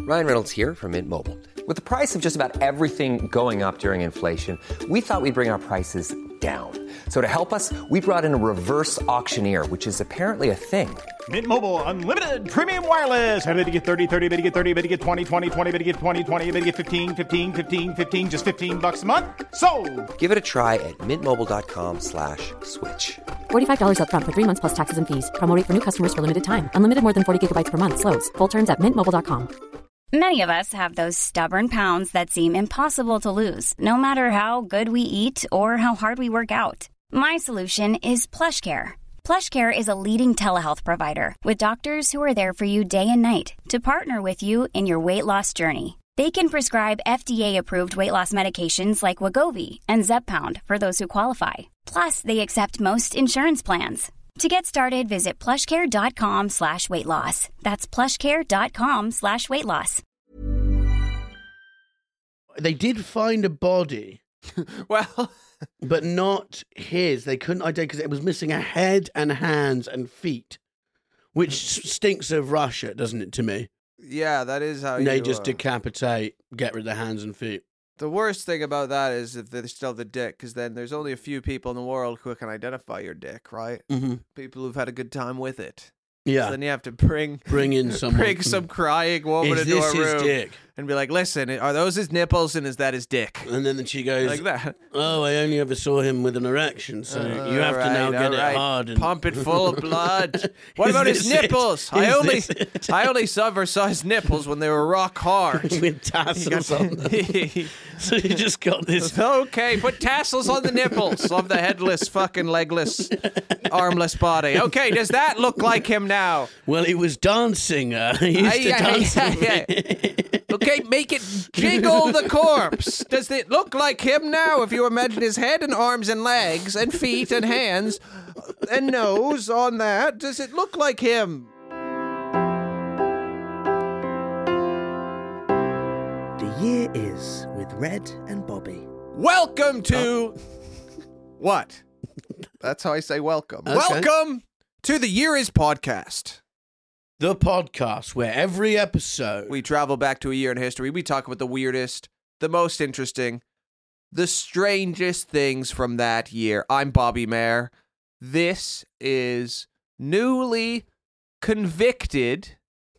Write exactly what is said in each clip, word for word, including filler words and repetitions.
Ryan Reynolds here from Mint Mobile. With the price of just about everything going up during inflation, we thought we'd bring our prices down. So to help us, we brought in a reverse auctioneer, which is apparently a thing. Mint Mobile Unlimited Premium Wireless. How to get thirty, thirty, how to get thirty, how to get twenty, twenty, twenty, how to get twenty, twenty, how to get fifteen, fifteen, fifteen, fifteen, just fifteen bucks a month? Sold! Give it a try at mintmobile.com slash switch. forty-five dollars up front for three months plus taxes and fees. Promo rate for new customers for limited time. Unlimited more than forty gigabytes per month. Slows full terms at mint mobile dot com. Many of us have those stubborn pounds that seem impossible to lose, no matter how good we eat or how hard we work out. My solution is PlushCare. PlushCare is a leading telehealth provider with doctors who are there for you day and night to partner with you in your weight loss journey. They can prescribe F D A-approved weight loss medications like Wegovy and Zepbound for those who qualify. Plus, they accept most insurance plans. To get started, visit plushcare.com slash weight loss. That's plushcare.com slash weight loss. They did find a body. Well, but not his. They couldn't identify because it was missing a head and hands and feet, which stinks of Russia, doesn't it, to me? yeah, that is how They you... just uh, decapitate, get rid of the hands and feet. The worst thing about that is if they still have the dick, because then there's only a few people in the world who can identify your dick, right? Mm-hmm. People who've had a good time with it. Yeah. So then you have to bring Bring in someone. bring some crying woman Is into this a his room dick? and be like, "Listen, are those his nipples and is that his dick?" And then she goes, Like that. "Oh, I only ever saw him with an erection, so Uh, you have to alright, now get alright. it hard and Pump it full of blood. What Is about his this it? nipples? I Is only this it? I only ever saw his nipples when they were rock hard. with tassels on them." So you just got this. Okay, put tassels on the nipples of the headless, fucking legless, armless body. Okay, does that look like him now? Well, he was dancing. Uh, he used to Aye, aye, dance. aye, aye. Okay, make it jiggle the corpse. Does it look like him now? If you imagine his head and arms and legs and feet and hands and nose on that, does it look like him? The year is with Red and Bobby. Welcome to what? That's how I say welcome. Okay. Welcome to the Year Is podcast. The podcast where every episode We travel back to a year in history. We talk about the weirdest, the most interesting, the strangest things from that year. I'm Bobby Mayer. This is newly convicted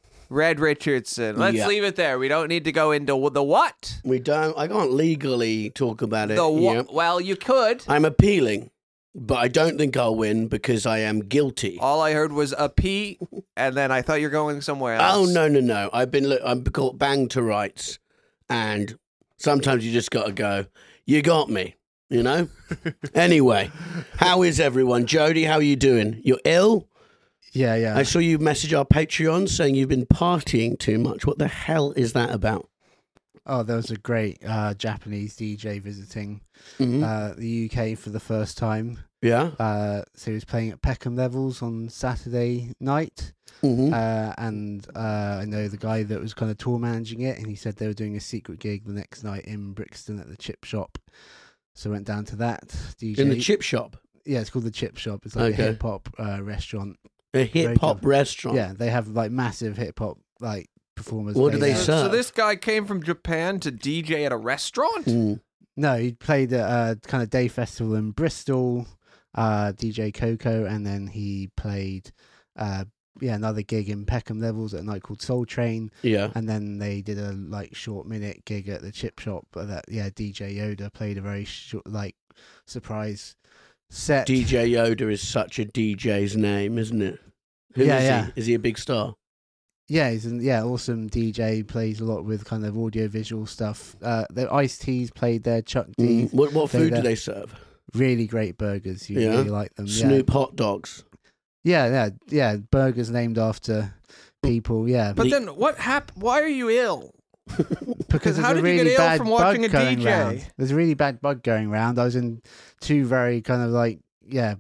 Red Richardson. Let's Yeah. leave it there. We don't need to go into the what. we don't. I can't legally talk about it. The yeah. what? Well, you could. I'm appealing, but I don't think I'll win because I am guilty. All I heard was a P, and then I thought you were going somewhere else. Oh no no no! I've been look, I'm called banged to rights, and sometimes you just got to go. You got me, you know. Anyway, how is everyone? Jody, how are you doing? You're ill. Yeah, yeah. I saw you message our Patreon saying you've been partying too much. What the hell is that about? Oh, there was a great uh, Japanese D J visiting Mhm. uh, the U K for the first time. Yeah. Uh, so he was playing at Peckham Levels on Saturday night. Mm-hmm. Uh, and uh, I know the guy that was kind of tour managing it, and he said they were doing a secret gig the next night in Brixton at the Chip Shop. So I went down to that. D J In the chip shop. Yeah, it's called the Chip Shop. It's like Okay. a hip hop uh, restaurant. A hip hop good. restaurant. Yeah, they have like massive hip hop like performers. What do play they there. serve? So this guy came from Japan to D J at a restaurant? Mm. No, he played at a kind of day festival in Bristol, uh, D J Coco, and then he played uh, yeah another gig in Peckham Levels at a night called Soul Train, Yeah. and then they did a like short minute gig at the Chip Shop. But that yeah, D J Yoda played a very short like surprise set. D J Yoda is such a D J's name, isn't it? Who Yeah, is yeah. he? Is he a big star? Yeah, he's an, yeah awesome D J. Plays a lot with kind of audio visual stuff. Uh, the Ice-T's played there. Chuck D. Mm. What what played food do there. they serve? Really great burgers. You Yeah? really like them. Yeah. Snoop hot dogs. Yeah, yeah, yeah. Burgers named after people. Yeah, But then what happened? Why are you ill? because how there's a did you get really ill bad from watching bug a going D J? round. There's a really bad bug going around. I was in two very kind of like yeah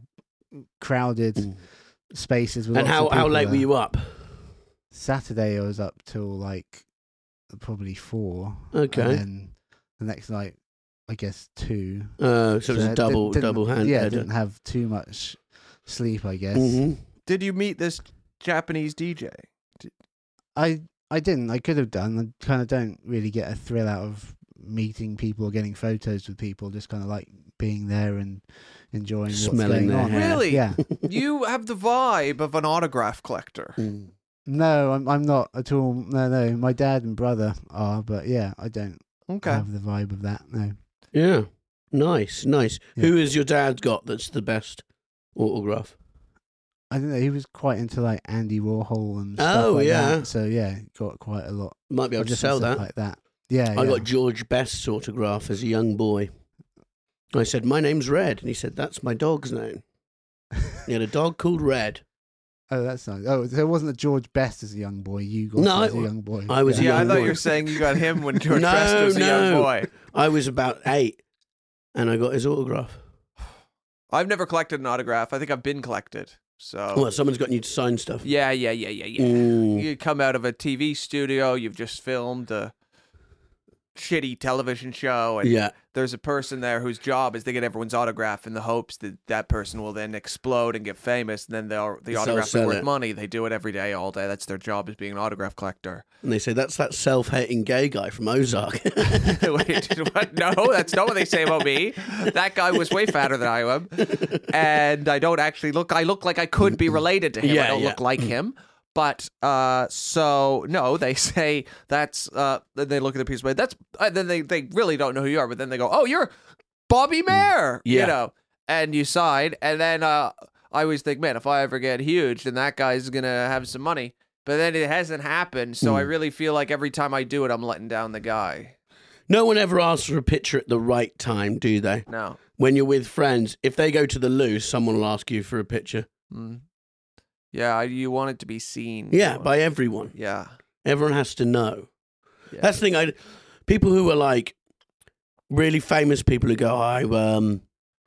crowded Mm. spaces with And lots how, of how people late there. were you up? Saturday I was up till like probably four. Okay. And then the next night, I guess two. Uh, so it was I a double didn't- double hand. Yeah, I header. didn't have too much sleep. I guess Mhm. Did you meet this Japanese D J? I I didn't. I could have done. I kind of don't really get a thrill out of meeting people or getting photos with people. Just kind of like being there and enjoying Smelling what's their going on. hair. Really? Yeah. You have the vibe of an autograph collector. Mm. No, I'm. I'm not at all. No, no. My dad and brother are, but yeah, I don't Okay. have the vibe of that. No. Yeah. Nice, nice. Yeah. Who has your dad got that's the best autograph? I don't know. He was quite into like Andy Warhol and stuff Oh, like yeah. that. So yeah, got quite a lot. Might be able of to different sell stuff that. like that. Yeah, I yeah. got George Best's autograph as a young boy. I said, "My name's Red," and he said, "That's my dog's name." He had a dog called Red. Oh, that's nice. Oh, so it wasn't a George Best as a young boy. You got No, it as a I- young boy. I was a Yeah, I young thought boy. you were saying you got him when George No, Best was a young no. boy. I was about eight, and I got his autograph. I've never collected an autograph. I think I've been collected. So Well, someone's got you to sign stuff. yeah, yeah, yeah, yeah, yeah. Mm. You come out of a T V studio. You've just filmed a shitty television show, and Yeah. there's a person there whose job is to get everyone's autograph in the hopes that that person will then explode and get famous, and then they'll the They'll autograph will be sell worth it. money. They do it every day, all day. That's their job, is being an autograph collector. And they say, "That's that self-hating gay guy from Ozark." Wait, what? No, that's not what they say about me. That guy was way fatter than I am, and I don't actually look. I look like I could be related to him. Yeah, I don't yeah. look like him. But uh, so no, they say that's. Uh, then they look at the piece of that's. Uh, then they they really don't know who you are. But then they go, "Oh, you're Bobby Mayer," Yeah. you know, and you sign. And then uh, I always think, man, if I ever get huge, then that guy's gonna have some money. But then it hasn't happened, so I really feel like every time I do it, I'm letting down the guy. No one ever asks for a picture at the right time, do they? No. When you're with friends, if they go to the loo, someone will ask you for a picture. Mm. Yeah, I- you want it to be seen. Yeah, You want- by everyone. yeah. Everyone has to know. yeah. That's the thing. I people who are like really famous people who go, I um,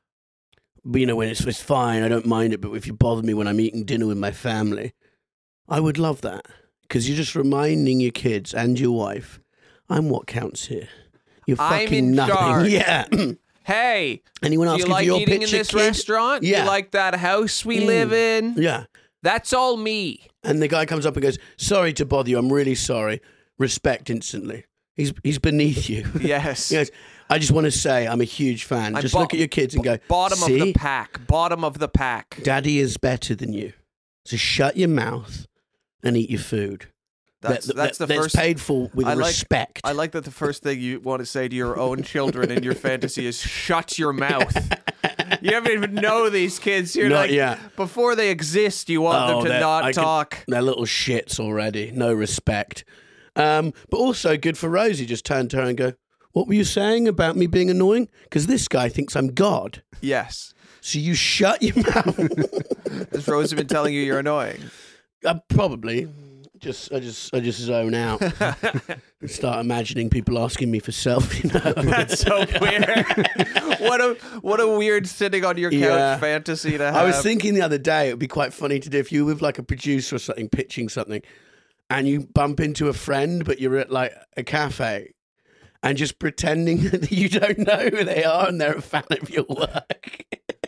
you know, when it's it's fine, I don't mind it, but if you bother me when I'm eating dinner with my family, I would love that because you're just reminding your kids and your wife, I'm what counts here. You're I'm fucking in nothing. charge. Yeah. Hey, Anyone do asking you like for your eating picture, in this kid? restaurant? Yeah. You like that house we Mm. live in? Yeah. That's all me. And the guy comes up and goes, "Sorry to bother you. I'm really sorry." Respect instantly. He's he's beneath you. Yes. He goes, "I just want to say I'm a huge fan. I'm just bo- look at your kids and go, Bottom See? of the pack. Bottom of the pack. Daddy is better than you. So shut your mouth and eat your food. That's That- that's that- the that's first. paid for with I like- respect." I like that the first thing you want to say to your own children in your fantasy is "shut your mouth." You don't even know these kids. You're Not like, yet. before they exist, you want Oh, them to they're- not I can- talk. They're little shits already. No respect. Um, but also good for Rosie. Just turn to her and go, "What were you saying about me being annoying? Because this guy thinks I'm God. Yes. So you shut your mouth." Has Rosie been telling you you're annoying? Uh, probably. Just I just I just zone out. And start imagining people asking me for selfie. You know? That's so weird. what a what a weird sitting on your couch Yeah. fantasy to have. I was thinking the other day it would be quite funny to do if you were with like a producer or something pitching something, and you bump into a friend, but you're at like a cafe, and just pretending that you don't know who they are and they're a fan of your work.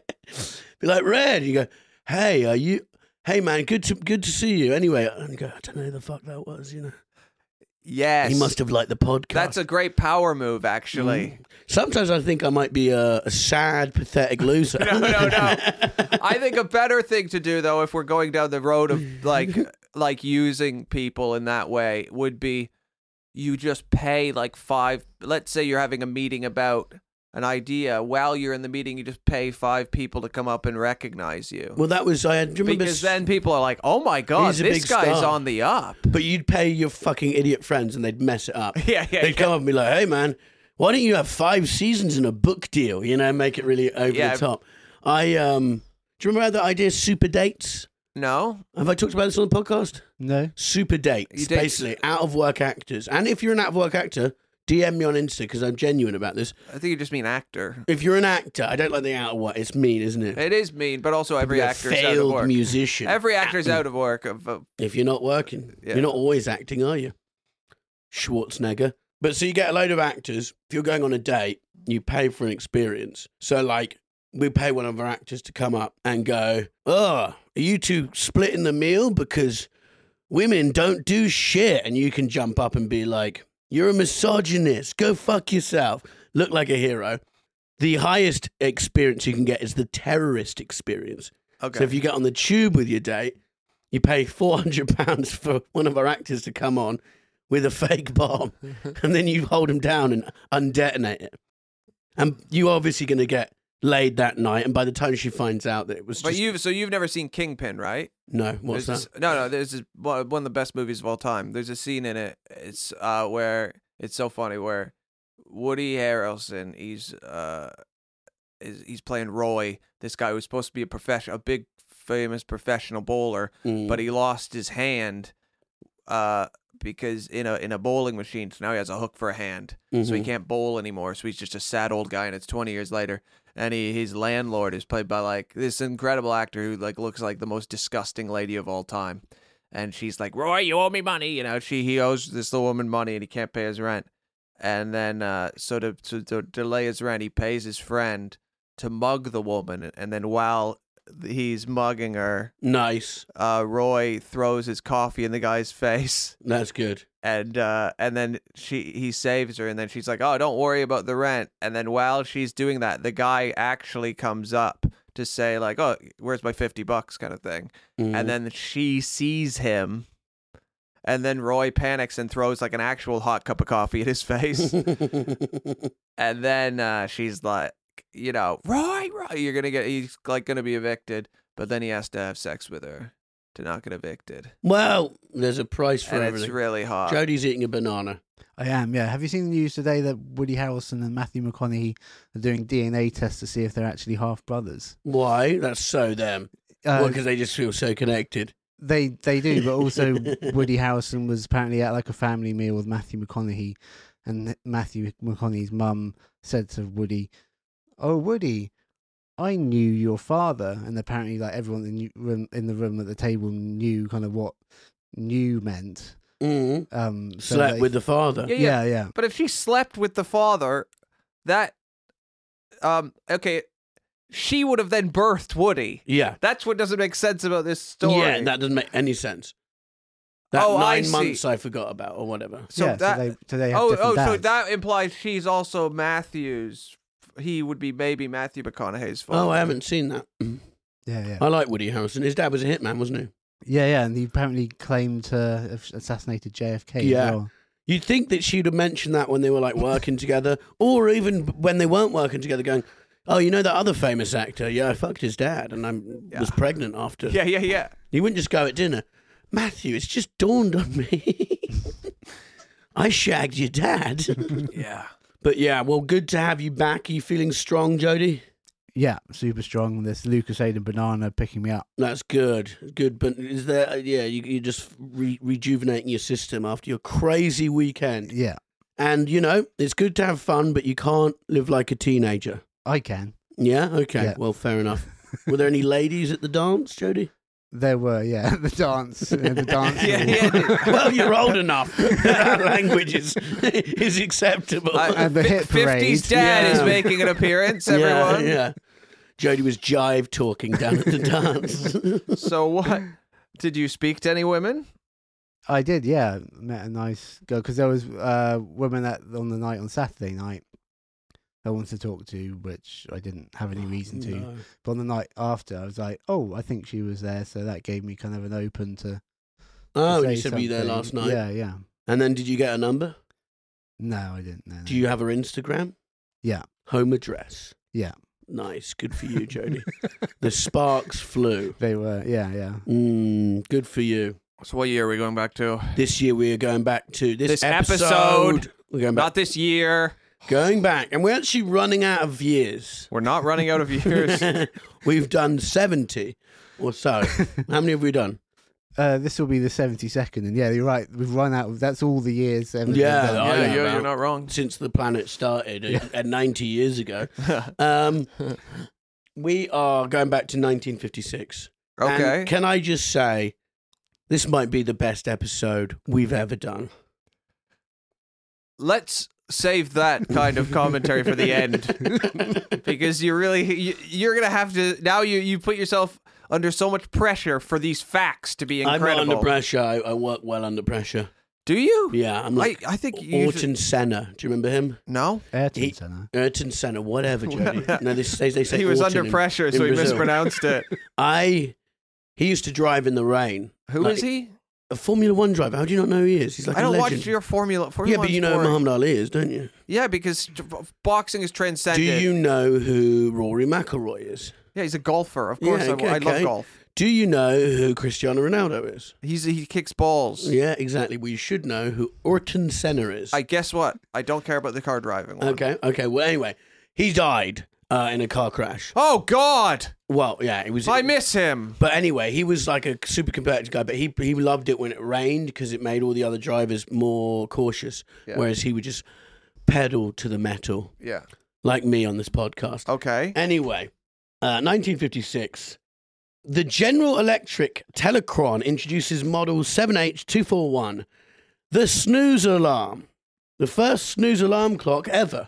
Be like, "Red," you go, "Hey, are you?" "Hey man, good to good to see you." Anyway, and you go, "I don't know who the fuck that was," you know. Yes. He must have liked the podcast. That's a great power move, actually. Sometimes I think I might be a, a sad, pathetic loser. No, no, no. I think a better thing to do, though, if we're going down the road of like like using people in that way, would be you just pay like five. Let's say you're having a meeting about an idea. While you're in the meeting, you just pay five people to come up and recognize you. Well, that was I had. Do you remember? Because then people are like, "Oh my god, He's a this big guy's star." on the up." But you'd pay your fucking idiot friends, and they'd mess it up. Yeah, yeah, They'd yeah. come up and be like, "Hey, man, why don't you have five seasons in a book deal? You know, make it really over Yeah. the top." I um. Do you remember that idea, super dates? No, Have I talked about this on the podcast? No. Super dates, You date- basically out of work actors. And if you're an out of work actor, D M me on Insta because I'm genuine about this. I think you just mean actor. If you're an actor, I don't like the out of work. It's mean, isn't it? It is mean, but also every You're a actor's out of failed work. musician. Every actor's out of work. Of, uh, If you're not working, Yeah. you're not always acting, are you? Schwarzenegger. But so you get a load of actors. If you're going on a date, you pay for an experience. So, like, we pay one of our actors to come up and go, "Oh, are you two splitting the meal? Because women don't do shit, and you can jump up and be like, you're a misogynist, go fuck yourself, look like a hero. The highest experience you can get is the terrorist experience. Okay. So if you get on the tube with your date, you pay four hundred pounds for one of our actors to come on with a fake bomb, and then you hold him down and undetonate it. And you're obviously going to get laid that night, and by the time she finds out that it was But just... you've so you've never seen Kingpin, right? No, what's There's that? This, no, no. There's this, one one of the best movies of all time. There's a scene in it. It's uh where it's so funny where Woody Harrelson he's uh is he's playing Roy, this guy who's supposed to be a professional, a big famous professional bowler, Mm. but he lost his hand uh because in a in a bowling machine. So now he has a hook for a hand, Mm-hmm. so he can't bowl anymore. So he's just a sad old guy, and it's twenty years later. And he, his landlord is played by like this incredible actor who like looks like the most disgusting lady of all time. And she's like, Roy, you owe me money. You know, she he owes this little woman money and he can't pay his rent. And then uh, so to, to to delay his rent, he pays his friend to mug the woman. And then while he's mugging her, Nice. uh, Roy throws his coffee in the guy's face. That's good. And uh, and then she he saves her, and then she's like, "Oh, don't worry about the rent." And then while she's doing that, the guy actually comes up to say, like, "Oh, where's my fifty bucks?" kind of thing. Mm. And then she sees him, and then Roy panics and throws like an actual hot cup of coffee in his face. And then uh, she's like, you know, Roy, Roy, you're gonna get, he's like gonna be evicted, but then he has to have sex with her to not get evicted. Well, there's a price for And everything. it's really hot. Jodie's eating a banana. I am, yeah. Have you seen the news today that Woody Harrelson and Matthew McConaughey are doing D N A tests to see if they're actually half brothers? Why? That's so them. Uh, Well, because they just feel so connected. They they do, but also Woody Harrelson was apparently at like a family meal with Matthew McConaughey, and Matthew McConaughey's mum said to Woody, "Oh, Woody, I knew your father," and apparently like everyone in the room in the room at the table knew kind of what "knew" meant. Mm. Um, so Slept they- with the father. Yeah, yeah, yeah. But if she slept with the father, that, um, okay, she would have then birthed Woody. Yeah. That's what doesn't make sense about this story. Yeah, that doesn't make any sense. That Oh, I nine see. months I forgot about, or whatever. So yeah, that, so they, so they have oh, different oh, so dads. that implies she's also Matthew's. He would be maybe Matthew McConaughey's father. Oh, I haven't seen that. yeah, yeah, I like Woody Harrelson. His dad was a hitman, wasn't he? yeah, yeah, and he apparently claimed to have assassinated J F K. Yeah. as well. You'd think that she'd have mentioned that when they were like working together, or even when they weren't working together, going, "Oh, you know that other famous actor? Yeah, I fucked his dad, and I Yeah. was pregnant after." Yeah, yeah, yeah. You wouldn't just go at dinner, Matthew. It's just dawned on me. I shagged your dad. Yeah. But yeah, well, good to have you back. Are you feeling strong, Jodie? Yeah, super strong. This Lucasade and banana picking me up. That's good. Good. But is there, yeah, you, you're just re- rejuvenating your system after your crazy weekend. Yeah, And, you know, it's good to have fun, but you can't live like a teenager. I can. Yeah? Okay. Yeah. Well, fair enough. Were there any ladies at the dance, Jodie? There were, yeah, the dance, uh, the dance. Yeah, yeah. Well, you're old enough. That language is, is acceptable. Uh, And the hit parade. fifties dad Yeah. is making an appearance, everyone. Yeah, yeah. Jodie was jive talking down at the dance. So what? Did you speak to any women? I did, yeah. Met a nice girl because there was uh, women at on the night on Saturday night I wanted to talk to, which I didn't have any reason to. No. But on the night after, I was like, oh, I think she was there, so that gave me kind of an open to. Oh, to you say said were you there something. last night? Yeah, yeah. And then did you get a number? No, I didn't. No, Do no. you have her Instagram? Yeah, Home address. yeah. Nice. Good for you, Jodie. The sparks flew. They were, yeah, yeah. Mm, good for you. So what year are we going back to? This year we are going back to this, This episode. episode. We're going back. Not this year. Going back. And we're actually running out of years. We're not running out of years. We've done seventy or so. How many have we done? Uh, this will be the seventy-second, and yeah, you're right. We've run out of. That's all the years. ever been Yeah, done. I yeah, know you're, about- you're not wrong. Since the planet started at, at ninety years ago. Um, we are going back to nineteen fifty-six. Okay. And can I just say, this might be the best episode we've ever done. Let's save that kind of commentary for the end, because you really you, you're gonna have to now. You you put yourself under so much pressure for these facts to be incredible. I'm not under pressure. I, I work well under pressure. Do you? Yeah, I'm like I, I think you Ayrton should... Senna. Do you remember him? No. Ayrton He- Senna. Ayrton Senna, whatever, Jody. No, they say, they say He was Ayrton under in- pressure, in so he Brazil. mispronounced it. I, he used to drive in the rain. Who Like, is he? A Formula One driver. How do you not know who he is? He's like I a don't legend. watch your Formula. Formula yeah, but you One's know who boring. Muhammad Ali is, don't you? Yeah, because t- boxing is Do transcended. you know who Rory McIlroy is? Yeah, he's a golfer. Of course, Yeah, I, okay, I love okay. golf. Do you know who Cristiano Ronaldo is? He's he kicks balls. Yeah, exactly. Well, you should know who Ayrton Senna is. I guess what? I don't care about the car driving one. Okay, okay. Well, anyway, he died uh, in a car crash. Oh God! Well, yeah, it was. I miss him. But anyway, he was like a super competitive guy, but he he loved it when it rained because it made all the other drivers more cautious, Yeah. whereas he would just pedal to the metal, Yeah. like me on this podcast. Okay. Anyway, uh, nineteen fifty-six, the General Electric Telecron introduces model seven H two forty-one, the snooze alarm, the first snooze alarm clock ever.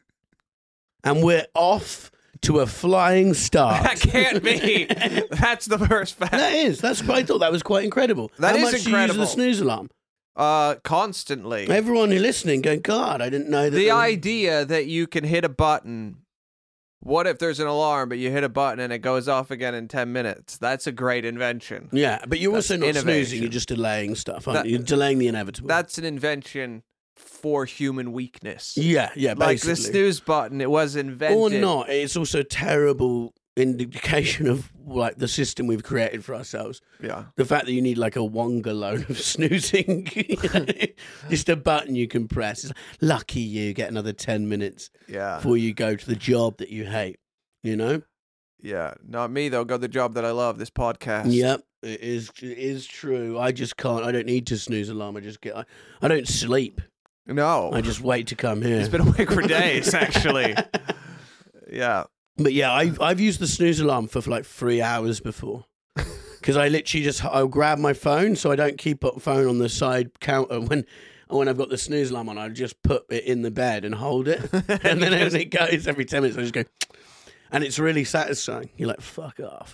And we're off to a flying start. That can't be. That's the first fact. That is. That's quite, I thought that was quite incredible. That How is much incredible. Do you use the snooze alarm? Uh, constantly. Everyone who's listening going, God, I didn't know that. The there was-" idea that you can hit a button. What if there's an alarm, but you hit a button and it goes off again in ten minutes? That's a great invention. Yeah, but you're That's also not innovation. snoozing. You're just delaying stuff, aren't That- you? You're delaying the inevitable. That's an invention for human weakness. yeah, yeah, Like basically. the snooze button, it was invented. Or not. It's also a terrible indication of like the system we've created for ourselves. Yeah. The fact that you need like a Wonga loan of snoozing, you know, just a button you can press. It's like, lucky you get another ten minutes Yeah. before you go to the job that you hate. You know? Yeah. Not me, though. Go the job that I love, this podcast. Yep, it is. It is true. I just can't. I don't need to snooze alarm. I just get. I, I don't sleep. No. I just wait to come here. He's been awake for days, actually. Yeah. But yeah, I've I've used the snooze alarm for, for like three hours before. Because I literally just I'll grab my phone so I don't keep a phone on the side counter when when I've got the snooze alarm on. I just put it in the bed and hold it, and then as it goes every ten minutes, I just go, and it's really satisfying. You're like, fuck off.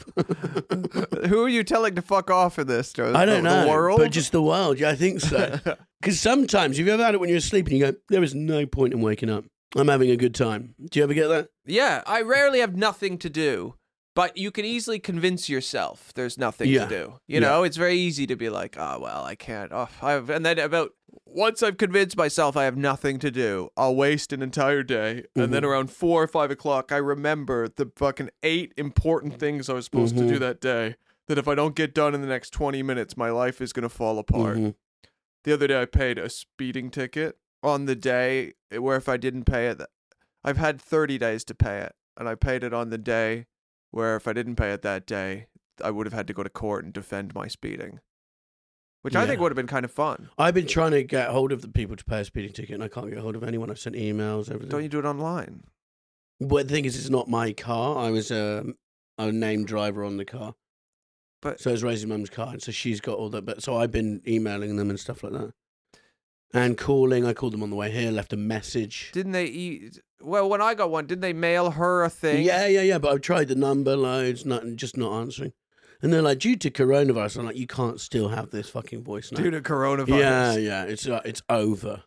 Who are you telling to fuck off in this, Joe? I don't the, know, The world? but just the world. Yeah, I think so. Because sometimes, have you ever had it when you're asleep and you go, there is no point in waking up. I'm having a good time. Do you ever get that? Yeah, I rarely have nothing to do, but you can easily convince yourself there's nothing Yeah. to do. You Yeah. know, it's very easy to be like, oh, well, I can't. Oh, I've, and then about once I've convinced myself I have nothing to do, I'll waste an entire day. And then Mhm. around four or five o'clock, I remember the fucking eight important things I was supposed to do Mhm. that day. That if I don't get done in the next twenty minutes, my life is going to fall apart. Mhm. The other day, I paid a speeding ticket on the day where if I didn't pay it, I've had thirty days to pay it, and I paid it on the day where if I didn't pay it that day, I would have had to go to court and defend my speeding, which I think Yeah. would have been kind of fun. I've been trying to get hold of the people to pay a speeding ticket, and I can't get hold of anyone. I've sent emails, everything. Don't you do it online? But the thing is, it's not my car. I was a, a named driver on the car. But So I was raising mum's car, and so she's got all that. But so I've been emailing them and stuff like that, and calling. I called them on the way here, left a message. didn't they eat? Well, when I got one, didn't they mail her a thing? Yeah, yeah, yeah. But I've tried the number loads, not just not answering. And they're like, due to coronavirus, I'm like, you can't still have this fucking voice now. Due to coronavirus. Yeah, yeah. It's uh, it's over.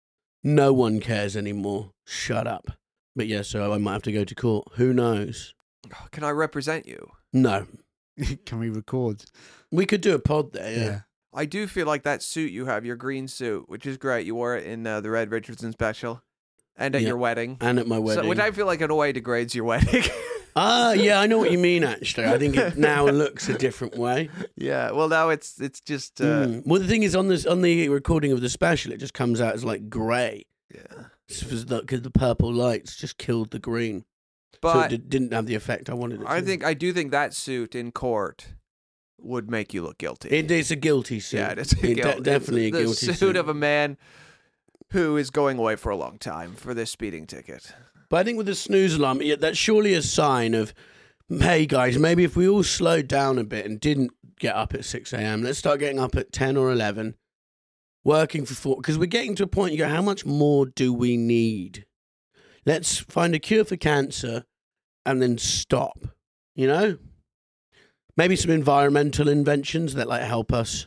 No one cares anymore. Shut up. But yeah, so I might have to go to court. Who knows? Can I represent you? No. Can we record? We could do a pod there, yeah. I do feel like that suit you have, your green suit, which is great. You wore it in uh, the Red Richardson special and at Yeah. your wedding. And at my wedding. So, which I feel like in a way degrades your wedding. Ah, yeah, I know what you mean, actually. I think it now looks a different way. Yeah, well, now it's it's just uh, Mm. Well, the thing is, on this on the recording of the special, it just comes out as like grey. yeah. Because the, 'cause the purple lights just killed the green. so But it d- didn't have the effect I wanted it to. I think I do think that suit in court would make you look guilty. It is a guilty suit. yeah, it's a It guilt. de- definitely it's a the guilty suit, suit. of a man who is going away for a long time for this speeding ticket. But I think with the snooze alarm, yeah, that's surely a sign of, hey guys, maybe if we all slowed down a bit and didn't get up at six a.m., let's start getting up at ten or eleven, working for four, because we're getting to a point you go, how much more do we need? Let's find a cure for cancer and then stop, you know? Maybe some environmental inventions that like help us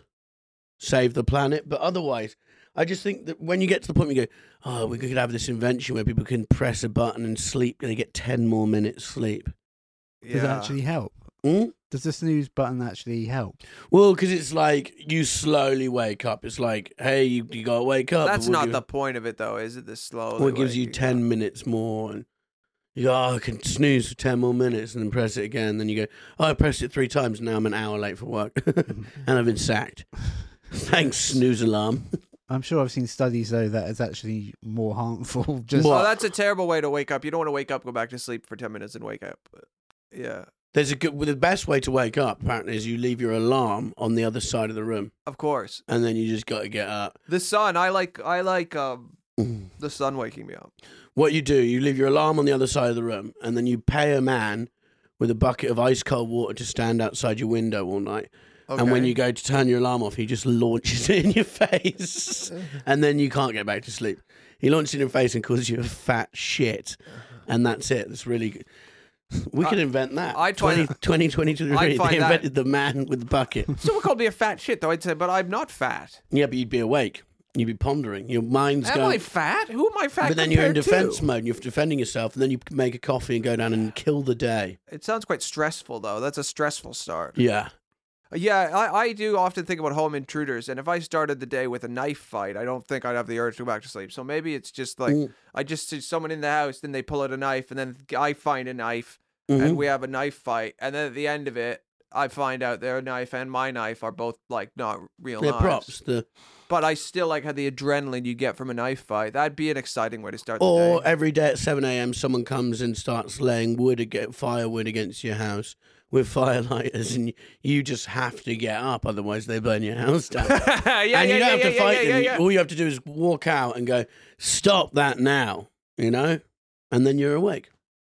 save the planet. But otherwise, I just think that when you get to the point where you go, oh, we could have this invention where people can press a button and sleep and they get ten more minutes sleep. Does it actually help? Mm? Does the snooze button actually help? Well, because it's like you slowly wake up. It's like, hey, you, you got to wake up. That's We'll not give- the point of it, though, is it? The slow. Well, it gives you ten minutes more. And you go, oh, I can snooze for ten more minutes and then press it again. Then you go, oh, I pressed it three times. Now I'm an hour late for work. And I've been sacked. Thanks, snooze alarm. I'm sure I've seen studies, though, that it's actually more harmful. Just Oh, that's a terrible way to wake up. You don't want to wake up, go back to sleep for ten minutes and wake up. But, yeah. There's a good. Well, the best way to wake up apparently is you leave your alarm on the other side of the room, Of course. and then you just got to get up. The sun, I like I like um the sun waking me up. What you do, you leave your alarm on the other side of the room, and then you pay a man with a bucket of ice cold water to stand outside your window all night. And when Okay. you go to turn your alarm off, he just launches it in your face, and then you can't get back to sleep. He launches it in your face and calls you a fat shit, and that's it. That's really good. We could invent that. I'd find- twenty twenty-three, I'd they find that- invented the man with the bucket. Someone called me a fat shit, though. I'd say, but I'm not fat. Yeah, but you'd be awake. You'd be pondering. Your mind's Am going. I fat? Who am I fat? But then you're in compared defense to? mode and you're defending yourself, and then you make a coffee and go down and kill the day. It sounds quite stressful, though. That's a stressful start. Yeah. Yeah, I, I do often think about home intruders, and if I started the day with a knife fight, I don't think I'd have the urge to go back to sleep. So maybe it's just like Mm. I just see someone in the house, then they pull out a knife, and then I find a knife, Mhm. and we have a knife fight, and then at the end of it, I find out their knife and my knife are both like not real They're knives. props. The, But I still like had the adrenaline you get from a knife fight. That'd be an exciting way to start the or day. every day at seven a.m., someone comes and starts laying wood, against, firewood against your house with firelighters, and you just have to get up, otherwise they burn your house down. yeah, and yeah, you yeah, don't have yeah, to fight yeah, yeah, them. yeah. All you have to do is walk out and go, stop that now, you know? And then you're awake.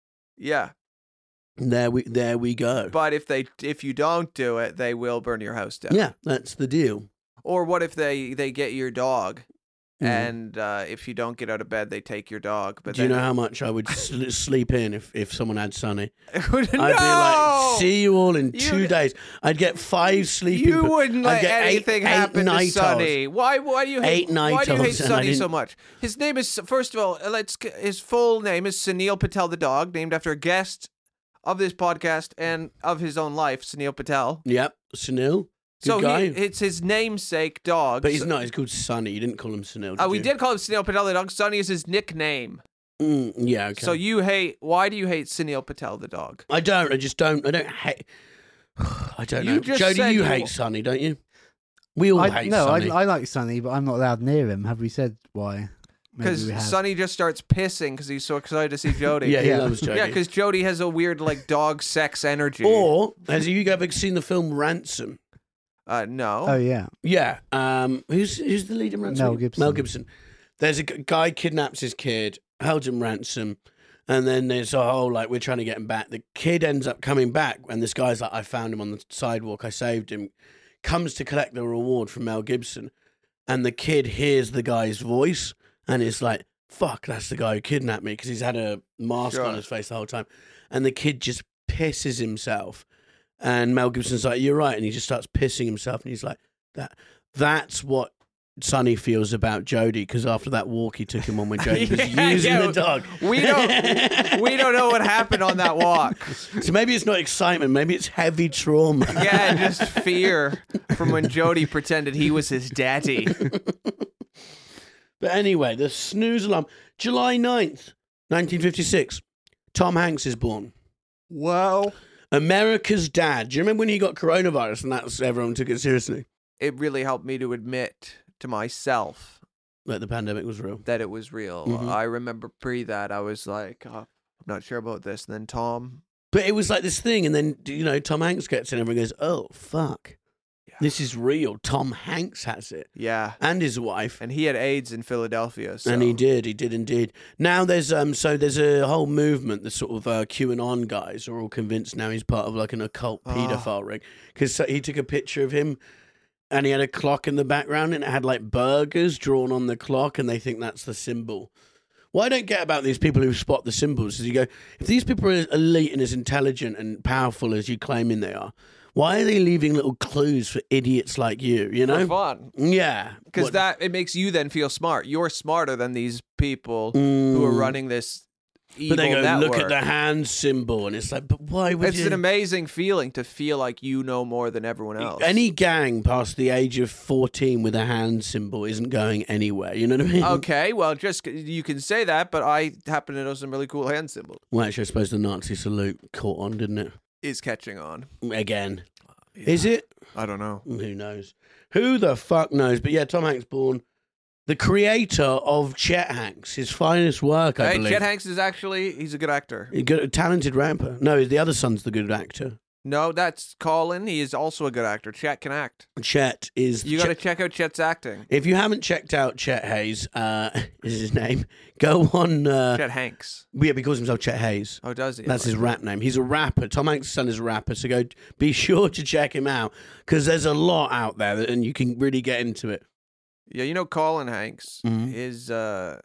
Yeah, And there we there we go. but if they if you don't do it, they will burn your house down. Yeah, that's the deal. Or what if they they get your dog, Mhm. and uh, if you don't get out of bed, they take your dog. But Do you then know how much I would sl- sleep in if, if someone had Sonny? no! I'd be like, see you all in You- two days. I'd get five sleeping. You po- wouldn't I'd let get eight- anything eight happen to night Sonny. Why? Why do you hate? Eight night why do you hate olds, and I Sonny so didn't- much? His name is first of all. Let's. His full name is Sunil Patel, the dog, named after a guest of this podcast and of his own life, Sunil Patel. Yep, Sunil. Good so guy. He, it's his namesake dog. but he's So- not. He's called Sonny. You didn't call him Sunil. Uh, we you? did call him Sunil Patel the dog. Sonny is his nickname. Mm, yeah. Okay. So you hate. Why do you hate Sunil Patel the dog? I don't. I just don't. I don't hate. I don't You know. just Jody, said you you- hate Sonny, don't you? We all I, hate no, I, Sonny. I like Sonny, but I'm not allowed near him. Have we said why? Maybe Because we have. Sonny just starts pissing because he's so excited to see Jody. yeah, he Yeah. loves Jody. Yeah, because Jody has a weird like dog sex energy. Or has you ever seen the film Ransom? uh, no. Oh yeah, Yeah. Um. Who's who's the lead in Ransom? Mel Gibson. Mel Gibson. There's a g- guy kidnaps his kid, holds him ransom, and then there's a whole like we're trying to get him back. The kid ends up coming back, and this guy's like, I found him on the sidewalk. I saved him. Comes to collect the reward from Mel Gibson, and the kid hears the guy's voice, and it's like, fuck, that's the guy who kidnapped me, because he's had a mask Sure. on his face the whole time, and the kid just pisses himself. And Mel Gibson's like, you're right. And he just starts pissing himself. And he's like, that. That's what Sonny feels about Jody. Because after that walk he took him on when Jody was Yeah, using yeah. the dog. We don't. we don't know what happened on that walk. So maybe it's not excitement. Maybe it's heavy trauma. Yeah, just fear from when Jody pretended he was his daddy. But anyway, the snooze alarm. July ninth, nineteen fifty-six. Tom Hanks is born. Wow. America's dad. Do you remember when he got coronavirus and that's everyone took it seriously? It really helped me to admit to myself Like the pandemic was real. that it was real. Mhm. I remember pre that I was like, oh, I'm not sure about this. And then Tom. But it was like this thing, and then, you know, Tom Hanks gets it and everyone goes, oh, fuck. Yeah. This is real. Tom Hanks has it. Yeah. And his wife. And he had AIDS in Philadelphia. So. And he did, he did indeed. Now there's um, so there's a whole movement. The sort of uh, QAnon guys are all convinced now he's part of like an occult Oh. paedophile ring because he took a picture of him, and he had a clock in the background, and it had like burgers drawn on the clock, and they think that's the symbol. What I don't get about these people who spot the symbols is you go, if these people are as elite and as intelligent and powerful as you claiming they are, Why are they leaving little clues for idiots like you? You know, For fun. Yeah, Because What- that it makes you then feel smart. You're smarter than these people who are Mm. running this evil But they go, network. look at the hand symbol, and it's like, but why would It's you? an amazing feeling to feel like you know more than everyone else. Any gang past the age of fourteen with a hand symbol isn't going anywhere. You know what I mean? Okay, well, just you can say that, but I happen to know some really cool hand symbols. Well, actually, I suppose the Nazi salute caught on, didn't it? Is catching on. Again. Is it? I don't know. Who knows? Who the fuck knows? But yeah, Tom Hanks born the creator of Chet Hanks, his finest work, I Hey, believe. Chet Hanks is actually he's a good actor. A good, a talented rapper. No, the other son's the good actor. No, that's Colin. He is also a good actor. Chet can act. Chet is. You got to Chet- check out Chet's acting. If you haven't checked out Chet Hayes, uh, is his name? Go on. Uh, Chet Hanks. Yeah, he calls himself Chet Hayes. Oh, does he? That's his rap name. He's a rapper. Tom Hanks' son is a rapper, so go be sure to check him out because there's a lot out there that, and you can really get into it. Yeah, you know Colin Hanks. Mhm. His uh,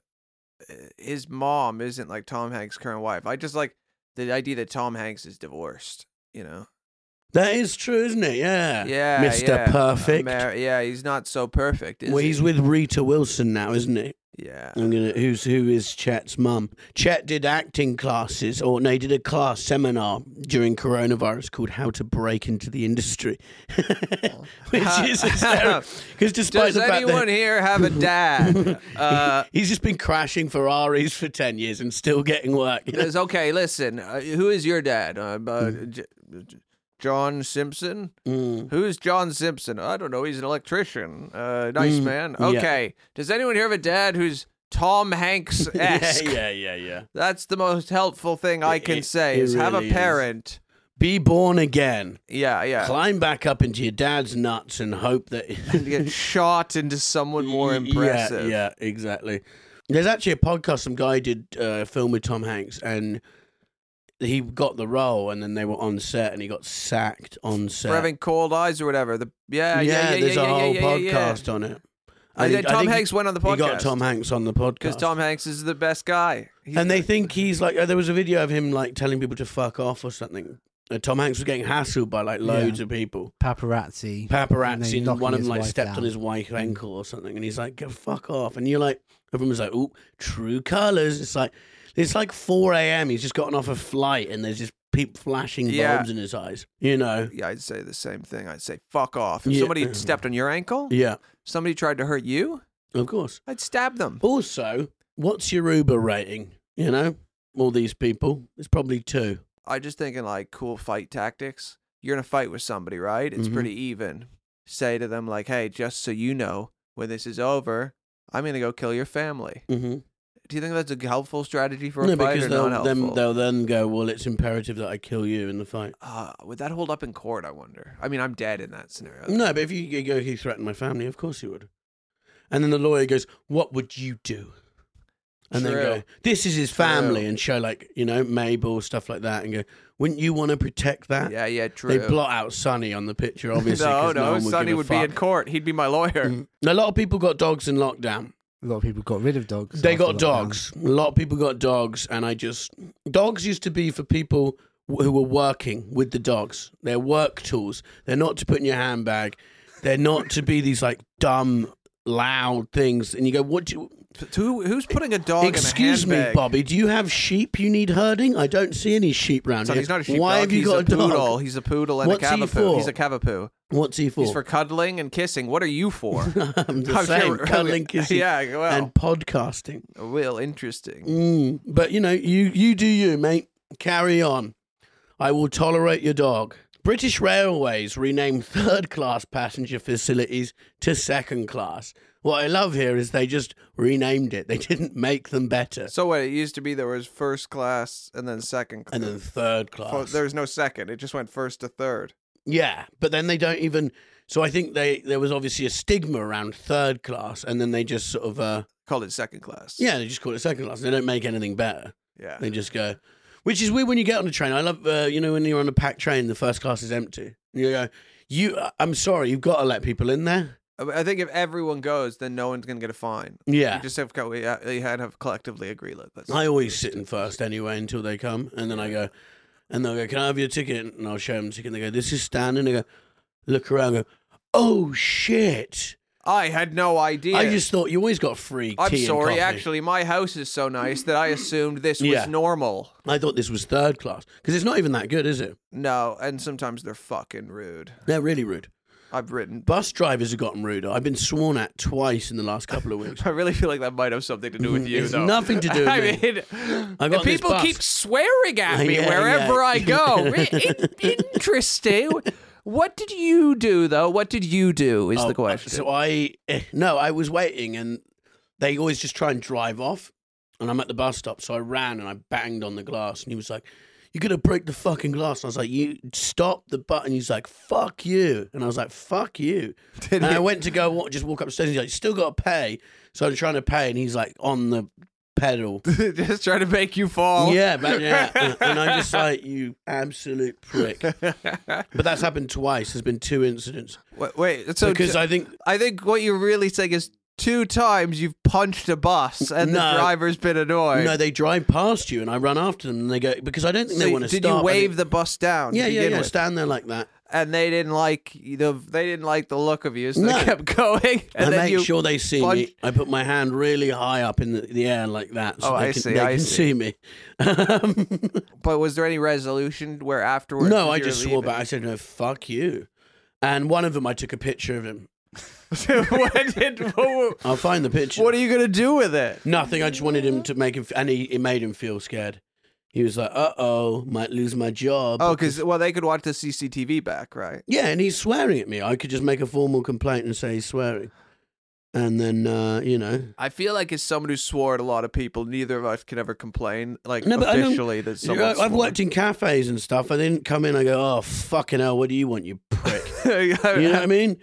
his mom isn't like Tom Hanks' current wife. I just like the idea that Tom Hanks is divorced. You know. That is true, isn't it? Yeah. Yeah, Mister yeah. Perfect. Amer- yeah, he's not so perfect. Is Well, he? he's with Rita Wilson now, isn't he? Yeah. I'm gonna. Who's who is Chet's mum? Chet did acting classes, or no, he did a class seminar during coronavirus called "How to Break into the Industry," which is hysterical. Because despite Does the fact anyone that here have a dad? uh, he's just been crashing Ferraris for ten years and still getting work. You know? Says, okay, listen. Uh, who is your dad? Uh, uh, J- J- John Simpson. Mm. Who's John Simpson? I don't know. He's an electrician. Uh, nice Mm, man. yeah. Okay. Does anyone here have a dad who's Tom Hanks esque? yeah, yeah, yeah, yeah. That's the most helpful thing I can It- say it is have really a is. parent. Be born again. Yeah, yeah. Climb back up into your dad's nuts and hope that And get shot into someone more impressive. Yeah, yeah, exactly. There's actually a podcast. Some guy did uh, a film with Tom Hanks, and he got the role, and then they were on set, and he got sacked on set. For having cold eyes or whatever. The yeah, yeah, yeah, yeah, there's yeah, a whole yeah, yeah, yeah. podcast on it. And then think- Tom think Hanks he, went on the He got podcast. Tom Hanks on the podcast Because Tom Hanks is the best guy. He's and they the- think he's like. Uh, there was a video of him like telling people to fuck off or something. Uh, Tom Hanks was getting hassled by like loads Yeah. of people. Paparazzi. Paparazzi, And and, then knocking one of them his like wife stepped down. on his wife's ankle or something, and he's like, "Go fuck off!" And you're like, everyone was like, "Oh, true colors." It's like it's like four a.m. He's just gotten off a flight, and there's just people flashing Yeah. bulbs in his eyes. You know? Yeah, I'd say the same thing. I'd say fuck off. If Yeah. somebody stepped on your ankle, Yeah, somebody tried to hurt you, of course. I'd stab them. Also, what's your Uber rating? You know, all these people. It's probably two. I just thinking like cool fight tactics. You're in a fight with somebody, right? It's Mhm. pretty even. Say to them like, "Hey, just so you know, when this is over, I'm gonna go kill your family." Mm-hmm. Do you think that's a helpful strategy for a No, fight because or they'll not then helpful? they'll then go, well, it's imperative that I kill you in the fight. Uh, would that hold up in court? I wonder. I mean, I'm dead in that scenario. No, but if you you go, he threatened my family, of course he would. And then the lawyer goes, what would you do? And True. then go, this is his family, True. and show like, you know, Mabel, stuff like that, and go, wouldn't you want to protect that? Yeah, yeah, true. They blot out Sonny on the picture, obviously. no, 'cause no, one would Sonny give a would be in fuck. court. He'd be my lawyer. Mm. A lot of people got dogs in lockdown. A lot of people got rid of dogs. They after got lockdown. dogs. A lot of people got dogs, and I just dogs used to be for people wh- who were working with the dogs. They're work tools. They're not to put in your handbag. They're not to be these like dumb, loud things. And you go, what? Do you, Who, who's putting a dog excuse in a me, handbag? Bobby? Do you have sheep you need herding? I don't see any sheep round So here. he's not a sheep Why dog. have you he's got a a dog? poodle. He's a poodle and What's a he cavapoo. for? He's a cavapoo. What's he for? He's for cuddling and kissing. What are you for? I'm the I'm same. sure- Cuddling, kissing, Yeah, well, and podcasting. well, interesting. Mm, but you know, you you do you, mate. Carry on. I will tolerate your dog. British Railways renamed third class passenger facilities to second class. What I love here is they just renamed it. They didn't make them better. So what? It used to be there was first class and then second class. And then third Fo- class. There was no second. It just went first to third. Yeah, but then they don't even. So I think they there was obviously a stigma around third class, and then they just sort of uh Called it second class. yeah, they just call it second class. They don't make anything better. Yeah. They just go, which is weird when you get on a train. I love, uh, you know, when you're on a packed train, the first class is empty. And you go, you. I'm sorry, you've got to let people in there. I think if everyone goes, then no one's gonna get a fine. Yeah, You just have we we had to have collectively agree with this. I always sit in first anyway until they come, and then I go, And they'll go, can I have your ticket? And I'll show them the ticket. And they go, this is standing. And they go, look around and go, oh, shit. I had no idea. I just thought you always got free tea I'm and sorry, coffee. actually, my house is so nice that I assumed this was Yeah. normal. I thought this was third class. Because it's not even that good, is it? No, and sometimes they're fucking rude. They're really rude. I've written... Bus drivers have gotten ruder. I've been sworn at twice in the last couple of weeks. I really feel like that might have something to do with you, It's though. nothing to do with I me. mean, I got on this people bus. keep swearing at me Yeah, wherever yeah. I go. I- Interesting. What did you do, though? What did you do is Oh, the question. So I, eh, no, I was waiting and they always just try and drive off. And I'm at the bus stop. So I ran and I banged on the glass. And he was like, you're going to break the fucking glass. And I was like, you stop the button. He's like, fuck you. And I was like, fuck you. Did and he- I went to go walk, just walk upstairs. And he's like, still got to pay. So I'm trying to pay. And he's like on the pedal. Just trying to make you fall. Yeah, but yeah. And, and I'm just like, you absolute prick. But that's happened twice. There's been two incidents. Wait, wait so Because I think I think what you're really saying is two times you've punched a bus and No. the driver's been annoyed. no, they drive past you and I run after them and they go, because I don't think So they want to stop. did you I wave think- the bus down? Yeah, to yeah, begin yeah. with? Stand there like that. And they didn't like the they didn't like the look of you, so No. they kept going. And I then make you sure they see punch- me. I put my hand really high up in the, the air like that, so Oh, they I can, see, they I can see. see me. Um, But was there any resolution where afterwards? no, as I you were just swore leaving- back. I said, "No, fuck you." And one of them, I took a picture of him. what, did, what, I'll find the picture. what are you gonna do with it? Nothing. I just wanted him to make him, and he it made him feel scared. He was like, "Uh oh, might lose my job." Oh, because well, they could watch the C C T V back, right? yeah, and he's swearing at me. I could just make a formal complaint and say he's swearing, and then uh, you know. I feel like as someone who swore at a lot of people, neither of us can ever complain, like No, but I don't- officially, that You know, someone. I've worked in cafes and stuff. I didn't come in. I go, "Oh fucking hell, what do you want, you prick?" You know what I mean?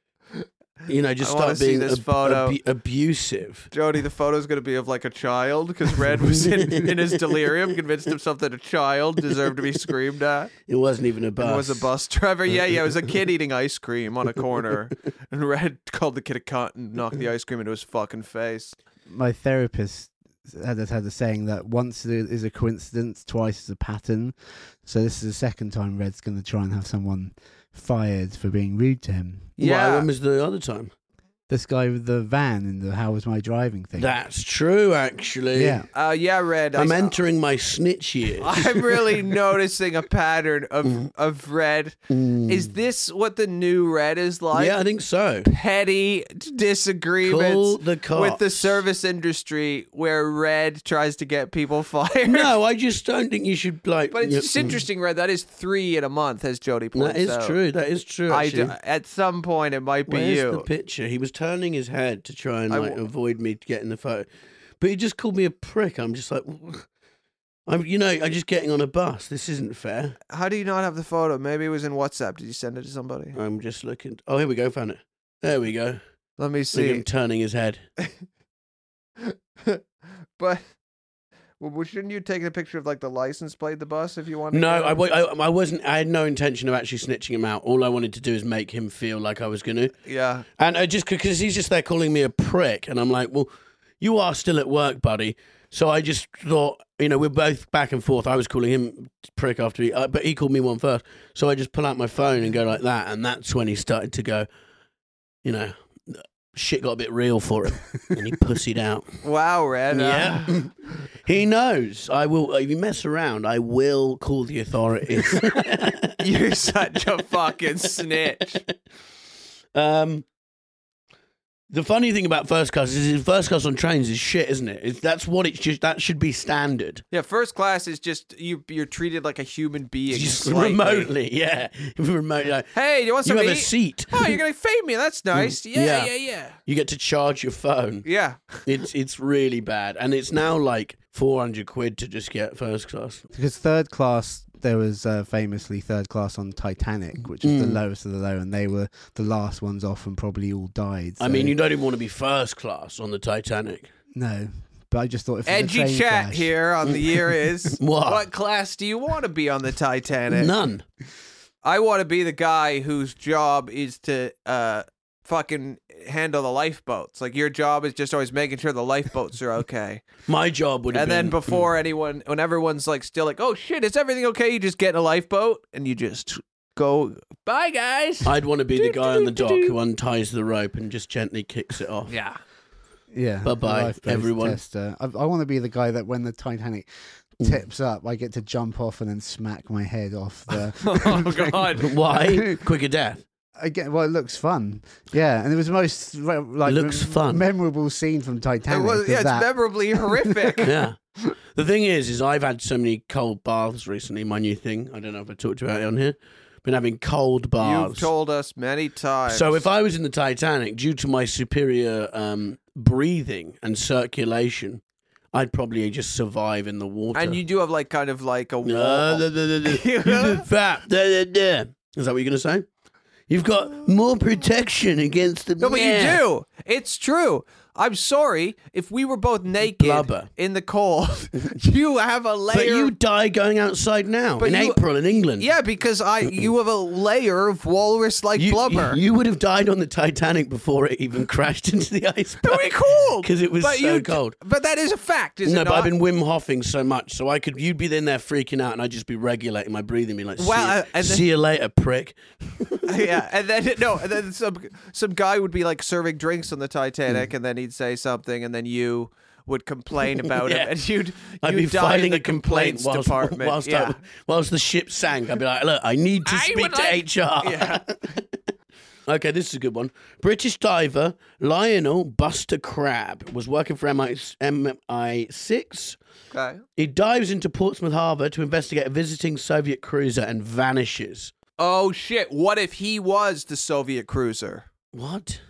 You know, just I wanna start see being this ab- photo. abu- abusive. Jody, the photo's going to be of like a child because Red was in, in his delirium, convinced himself that a child deserved to be screamed at. It wasn't even a bus. It was a bus driver. Yeah, yeah, it was a kid eating ice cream on a corner. And Red called the kid a cunt and knocked the ice cream into his fucking face. My therapist had had a saying that once there is a coincidence, twice is a pattern. So this is the second time Red's going to try and have someone fired for being rude to him. Yeah. Why, when was the other time? This guy with the van and the "how was my driving" thing. That's true, actually. Yeah. Uh, yeah, Red. I I'm saw- entering my snitch years. I'm really noticing a pattern of, Mm. of Red. Mm. Is this what the new Red is like? yeah, I think so. Petty disagreements Call the cops. with the service industry where Red tries to get people fired. No, I just don't think you should like. But it's you- just interesting, Red. That is three in a month, as Jody points That is out. true. That is true. I Actually. d- at some point, it might be Where's you. the picture? He was turning his head to try and I like w- avoid me getting the photo, but he just called me a prick. I'm just like, I'm, you know, I'm just getting on a bus. This isn't fair. How do you not have the photo? Maybe it was in WhatsApp. Did you send it to somebody? I'm just looking. Oh, here we go. Found it. There we go. Let me See him see. turning his head. But well, shouldn't you take a picture of like the license plate of the bus if you wanted? No, to? I, wa- I, I wasn't. I had no intention of actually snitching him out. All I wanted to do is make him feel like I was going to. Yeah. And I just because he's just there calling me a prick, and I'm like, well, you are still at work, buddy. So I just thought, you know, we're both back and forth. I was calling him prick after he, uh, but he called me one first. So I just pull out my phone and go like that, and that's when he started to go, you know, shit got a bit real for him, and he pussied out. Wow, Red. Yeah, Uh, he knows. I will. If you mess around, I will call the authorities. you're such a fucking snitch. Um, the funny thing about first class is first class on trains is shit, isn't it? It's, that's what it's just. That should be standard. Yeah, first class is just you. You're treated like a human being. Just slightly. remotely, yeah, remotely. Like, Hey, you want you some have to a eat? seat. Oh, you're gonna feed me. That's nice. Yeah, Yeah. yeah, yeah. You get to charge your phone. Yeah. It's it's really bad, and it's now like four hundred quid to just get first class. Because third class, there was uh, famously third class on Titanic, which was the Mm. lowest of the low, and they were the last ones off and probably all died. I so- mean, you don't even want to be first class on the Titanic. No, but I just thought if it was a Edgy train chat crash- here on the year is What? what class do you want to be on the Titanic? None. I want to be the guy whose job is to uh, fucking handle the lifeboats. Like your job is just always making sure the lifeboats are okay. My job would have and been... then before anyone, when everyone's like still like, oh shit, is everything okay? You just get in a lifeboat and you just go, bye guys. I'd want to be the guy on the dock who unties the rope and just gently kicks it off. Yeah. Yeah. Bye-bye, everyone. Tester. I, I want to be the guy that when the Titanic tips up, I get to jump off and then smack my head off the... Oh, God. Why? Quicker death. Again, well, it looks fun. Yeah, and it was the most like Looks fun. memorable scene from Titanic. It was, yeah, it's that. memorably horrific. Yeah. The thing is, is I've had so many cold baths recently, my new thing. I don't know if I talked about it on here. Been having cold baths. You've told us many times. So if I was in the Titanic, due to my superior um, breathing and circulation, I'd probably just survive in the water. And you do have like kind of like a wall. No, no, no, no, no. You're fat. Da, da, da. Is that what you're going to say? You've got more protection against the... No, but you do. It's true. I'm sorry. If we were both naked Blubber. in the cold, you have a layer. But you die going outside now, But in you- April in England. Yeah, because I you have a layer of walrus-like You, blubber. you, you would have died on the Titanic before it even crashed into the iceberg. It'd be cool. Because it was But so you- cold. But that is a fact, is No, it but not? I've been Wim Hofing so much, so I could. You'd be in there freaking out, and I'd just be regulating my breathing, be like, "See, Well, you, uh, and then- see you later, prick." Yeah, and then no, and then some some guy would be like serving drinks on the Titanic, and then he'd say something, and then you would complain about Yeah. him, and you'd I'd you'd be die filing in the a complaint complaints whilst, department. whilst, yeah. I, whilst the ship sank. I'd be like, "Look, I need to I speak would to like- H R." Yeah. Okay, this is a good one. British diver Lionel Buster Crabbe was working for M I six. Okay. He dives into Portsmouth Harbour to investigate a visiting Soviet cruiser and vanishes. Oh shit! What if he was the Soviet cruiser? What?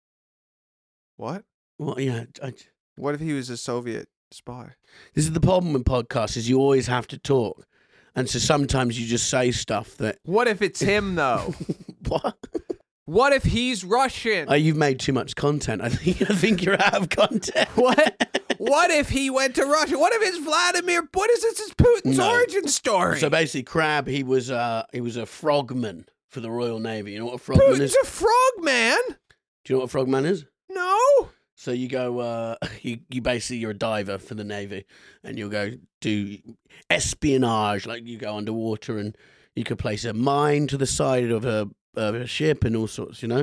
What? What? Yeah. I, What if he was a Soviet spy? this is the problem with podcasts: is you always have to talk, and so sometimes you just say stuff that. What if it's him though? What? What if he's Russian? Oh, you've made too much content. I think I think you're out of content. What? What if he went to Russia? What if it's Vladimir? What is this? Is Putin's No. origin story? So basically, Crabbe, he was uh he was a frogman for the Royal Navy. You know what a frogman Putin's is? a frog man. Do you know what a frogman is? No. So you go, uh, you you basically you're a diver for the Navy, and you'll go do espionage, like you go underwater and you could place a mine to the side of a of a ship and all sorts, you know.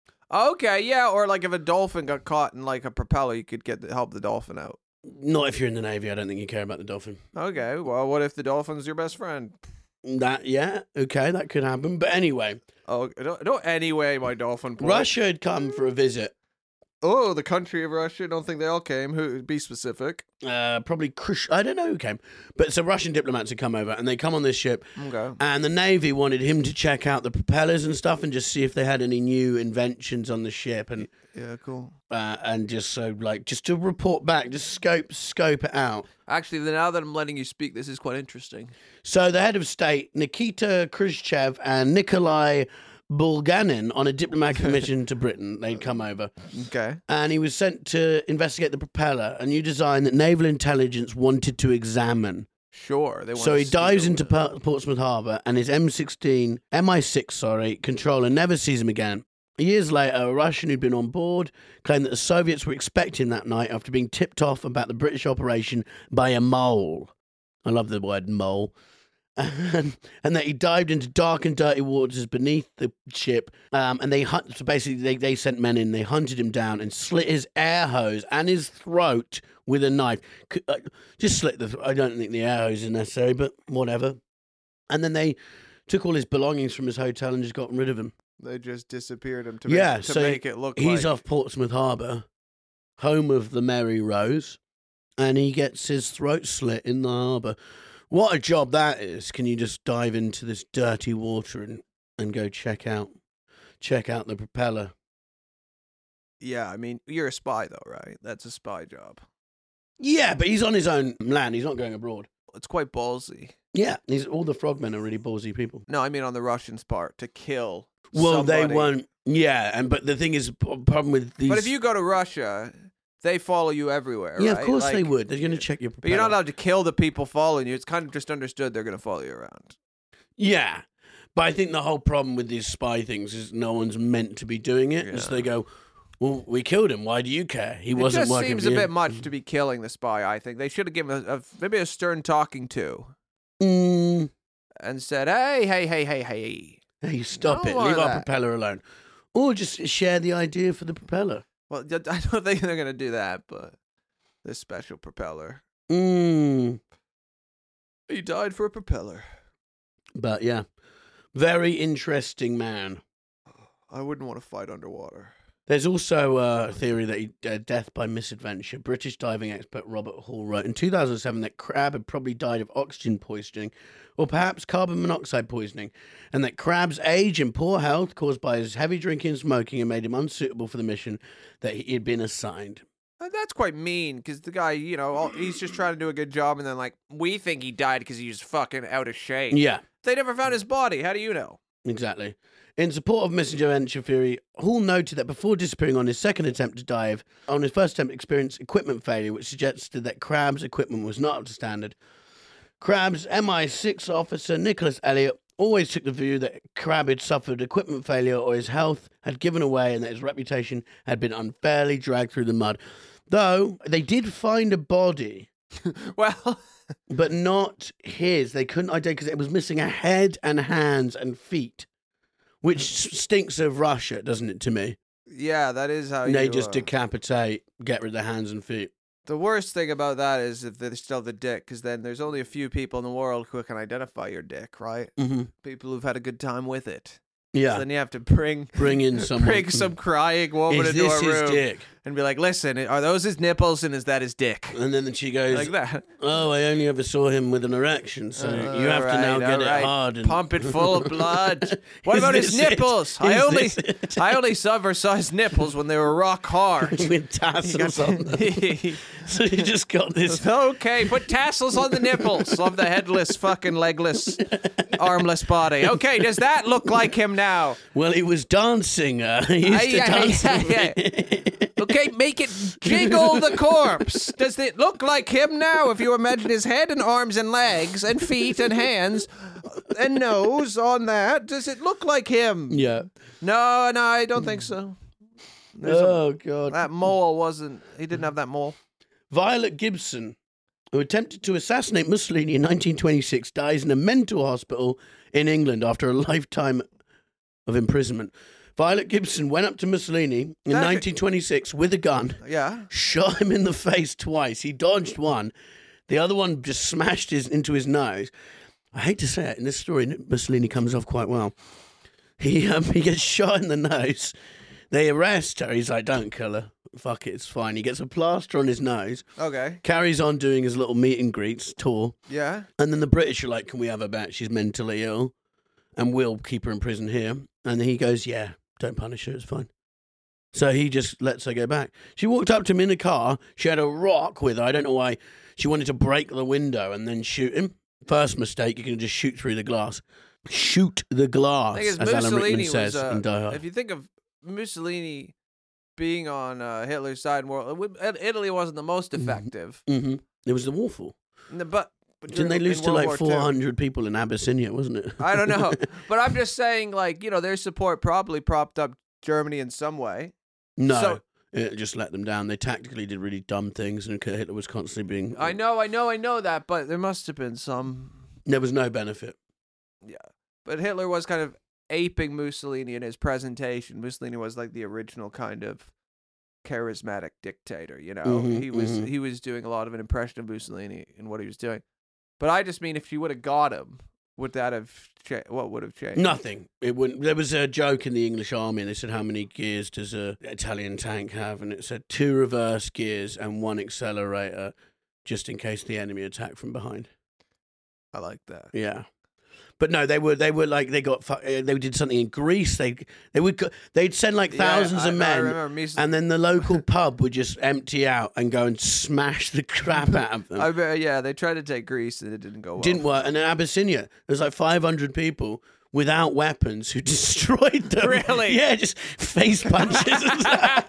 Okay, yeah, or like if a dolphin got caught in like a propeller, you could get the, help the dolphin out. Not if you're in the Navy. I don't think you care about the dolphin. Okay, well, what if the dolphin's your best friend? That yeah, okay, that could happen. But anyway, Oh, don't, don't anyway, my dolphin boy. Russia had come for a visit. Oh, the country of Russia. Don't think they all came. Who? Be specific. Uh, probably Khrush- I don't know who came, but some Russian diplomats had come over, and they come on this ship. Okay. And the Navy wanted him to check out the propellers and stuff, and just see if they had any new inventions on the ship, and Yeah, cool. uh, and just so like just to report back, just scope scope it out. Actually, now that I'm letting you speak, this is quite interesting. So the head of state, Nikita Khrushchev, and Nikolai Bulganin, on a diplomatic mission to Britain, they'd come over. Okay. And he was sent to investigate the propeller, a new design that naval intelligence wanted to examine. Sure. They want So to he see dives the- into Por- Portsmouth Harbour, and his M sixteen, M I six, sorry, controller never sees him again. Years later, a Russian who'd been on board claimed that the Soviets were expecting that night after being tipped off about the British operation by a mole. I love the word mole. And, and that he dived into dark and dirty waters beneath the ship. Um, and they hunt, so basically they, they sent men in, they hunted him down and slit his air hose and his throat with a knife. C- uh, Just slit the. Th- I don't think the air hose is necessary, but whatever. And then they took all his belongings from his hotel and just got rid of him. They just disappeared him to, Yeah, make, to so make it look He's like... off Portsmouth Harbour, home of the Mary Rose, and he gets his throat slit in the harbour. What a job that is! Can you just dive into this dirty water and, and go check out check out the propeller? Yeah, I mean, you're a spy, though, right? That's a spy job. Yeah, but he's on his own land. He's not going abroad. It's quite ballsy. Yeah, these all the frogmen are really ballsy people. No, I mean on the Russians' part, to kill Well, they somebody. won't. Yeah, and but the thing is, p- problem with these. But if you go to Russia, they follow you everywhere, yeah, right? of course they Like, would. They're going to check your. But you're not propeller. allowed to kill the people following you. It's kind of just understood they're going to follow you around. Yeah, But I think the whole problem with these spy things is no one's meant to be doing it. Yeah. So they go, well, we killed him. Why do you care? He It wasn't just working seems for a you. bit much to be killing the spy, I think. They should have given a, a, maybe a stern talking to Mm, and said, hey, hey, hey, hey, hey. hey, stop I it. don't Leave want our that. propeller alone. Or just share the idea for the propeller. Well, I don't think they're going to do that, but this special propeller. Mm. He died for a propeller. But yeah, very interesting man. I wouldn't want to fight underwater. There's also a theory that he, uh, death by misadventure. British diving expert Robert Hall wrote in two thousand seven that Crabbe had probably died of oxygen poisoning or perhaps carbon monoxide poisoning, and that Crabbe's age and poor health caused by his heavy drinking and smoking had made him unsuitable for the mission that he had been assigned. Uh, That's quite mean, because the guy, you know, all, he's just trying to do a good job, and then, like, we think he died because he was fucking out of shape. Yeah, They never found his body. How do you know? exactly. In support of misadventure theory, Hall noted that before disappearing on his second attempt to dive, on his first attempt experienced equipment failure, which suggested that Crabbe's equipment was not up to standard. Crabbe's M I six officer, Nicholas Elliott, always took the view that Crabbe had suffered equipment failure or his health had given away and that his reputation had been unfairly dragged through the mud. Though they did find a body, Well, but not his. They couldn't identify because it was missing a head and hands and feet, which s- stinks of Russia, doesn't it, to me? yeah, that is how They you... just uh, decapitate, get rid of the hands and feet. The worst thing about that is if they still have the dick, because then there's only a few people in the world who can identify your dick, right? Mm-hmm. People who've had a good time with it. Yeah. So then you have to bring Bring in someone. bring some crying woman Is into this a his room dick? and be like, "Listen, are those his nipples and is that his dick?" And then she goes, Like that. oh, I only ever saw him with an erection, so Uh, you have to alright, now get alright. it hard. And... Pump it full of blood. What Is about his this it? nipples? I Is only this it? I only ever saw his nipples when they were rock hard. with tassels on them. So you just got this. Okay, put tassels on the nipples of the headless, fucking legless, armless body. Okay, does that look like him now? Well, he was dancing. Uh, he used to yeah, dance. yeah, yeah. Okay, make it jiggle the corpse. Does it look like him now? If you imagine his head and arms and legs and feet and hands and nose on that, does it look like him? Yeah. No, no, I don't think so. There's a- Oh, God. that mole wasn't. He didn't have that mole. Violet Gibson, who attempted to assassinate Mussolini in nineteen twenty-six, dies in a mental hospital in England after a lifetime of imprisonment. Violet Gibson went up to Mussolini in Actually- nineteen twenty-six with a gun, Yeah. shot him in the face twice. He dodged one. The other one just smashed his into his nose. I hate to say it, in this story, Mussolini comes off quite well. He um, he gets shot in the nose. They arrest her. He's like, don't kill her. Fuck it, it's fine. He gets a plaster on his nose, Okay. carries on doing his little meet and greets tour. Yeah. And then the British are like, can we have her back? She's mentally ill. And we'll keep her in prison here. And then he goes, yeah, don't punish her. It's fine. So he just lets her go back. She walked up to him in a car. She had a rock with her. I don't know why. She wanted to break the window and then shoot him. First mistake, you can just shoot through the glass. Shoot the glass, Thing is, as Alan Rickman Mussolini says was. Uh, in Die Hard. if you think of Mussolini being on uh, Hitler's side, in World, Italy wasn't the most effective. Mm-hmm. It was the Warful. N- But, but Didn't they during- lose in to World like War Two. four hundred people in Abyssinia, wasn't it? I don't know, but I'm just saying, like, you know, their support probably propped up Germany in some way. No. So- It just let them down. They tactically did really dumb things, and Hitler was constantly being. I know, I know, I know that, but there must have been some. There was no benefit. Yeah, but Hitler was kind of aping Mussolini in his presentation. Mussolini was like the original kind of charismatic dictator. You know, Mhm, he was mhm. he was doing a lot of an impression of Mussolini in what he was doing. But I just mean, if she would have got him, would that have cha- what would have changed? Nothing. It wouldn't. There was a joke in the English army, and they said, "How many gears does a Italian tank have?" And it said two reverse gears and one accelerator, just in case the enemy attacked from behind. I like that. Yeah. But no, they were they were like they got fu- uh, they did something in Greece. They they would go, they'd send like thousands Yeah, I- of I men, remember Mus- and then the local pub would just empty out and go and smash the crap out of them. I bet, yeah, they tried to take Greece and it didn't go well. Didn't work. And in Abyssinia, there's like five hundred people without weapons who destroyed them. Really? Yeah, just face punches. and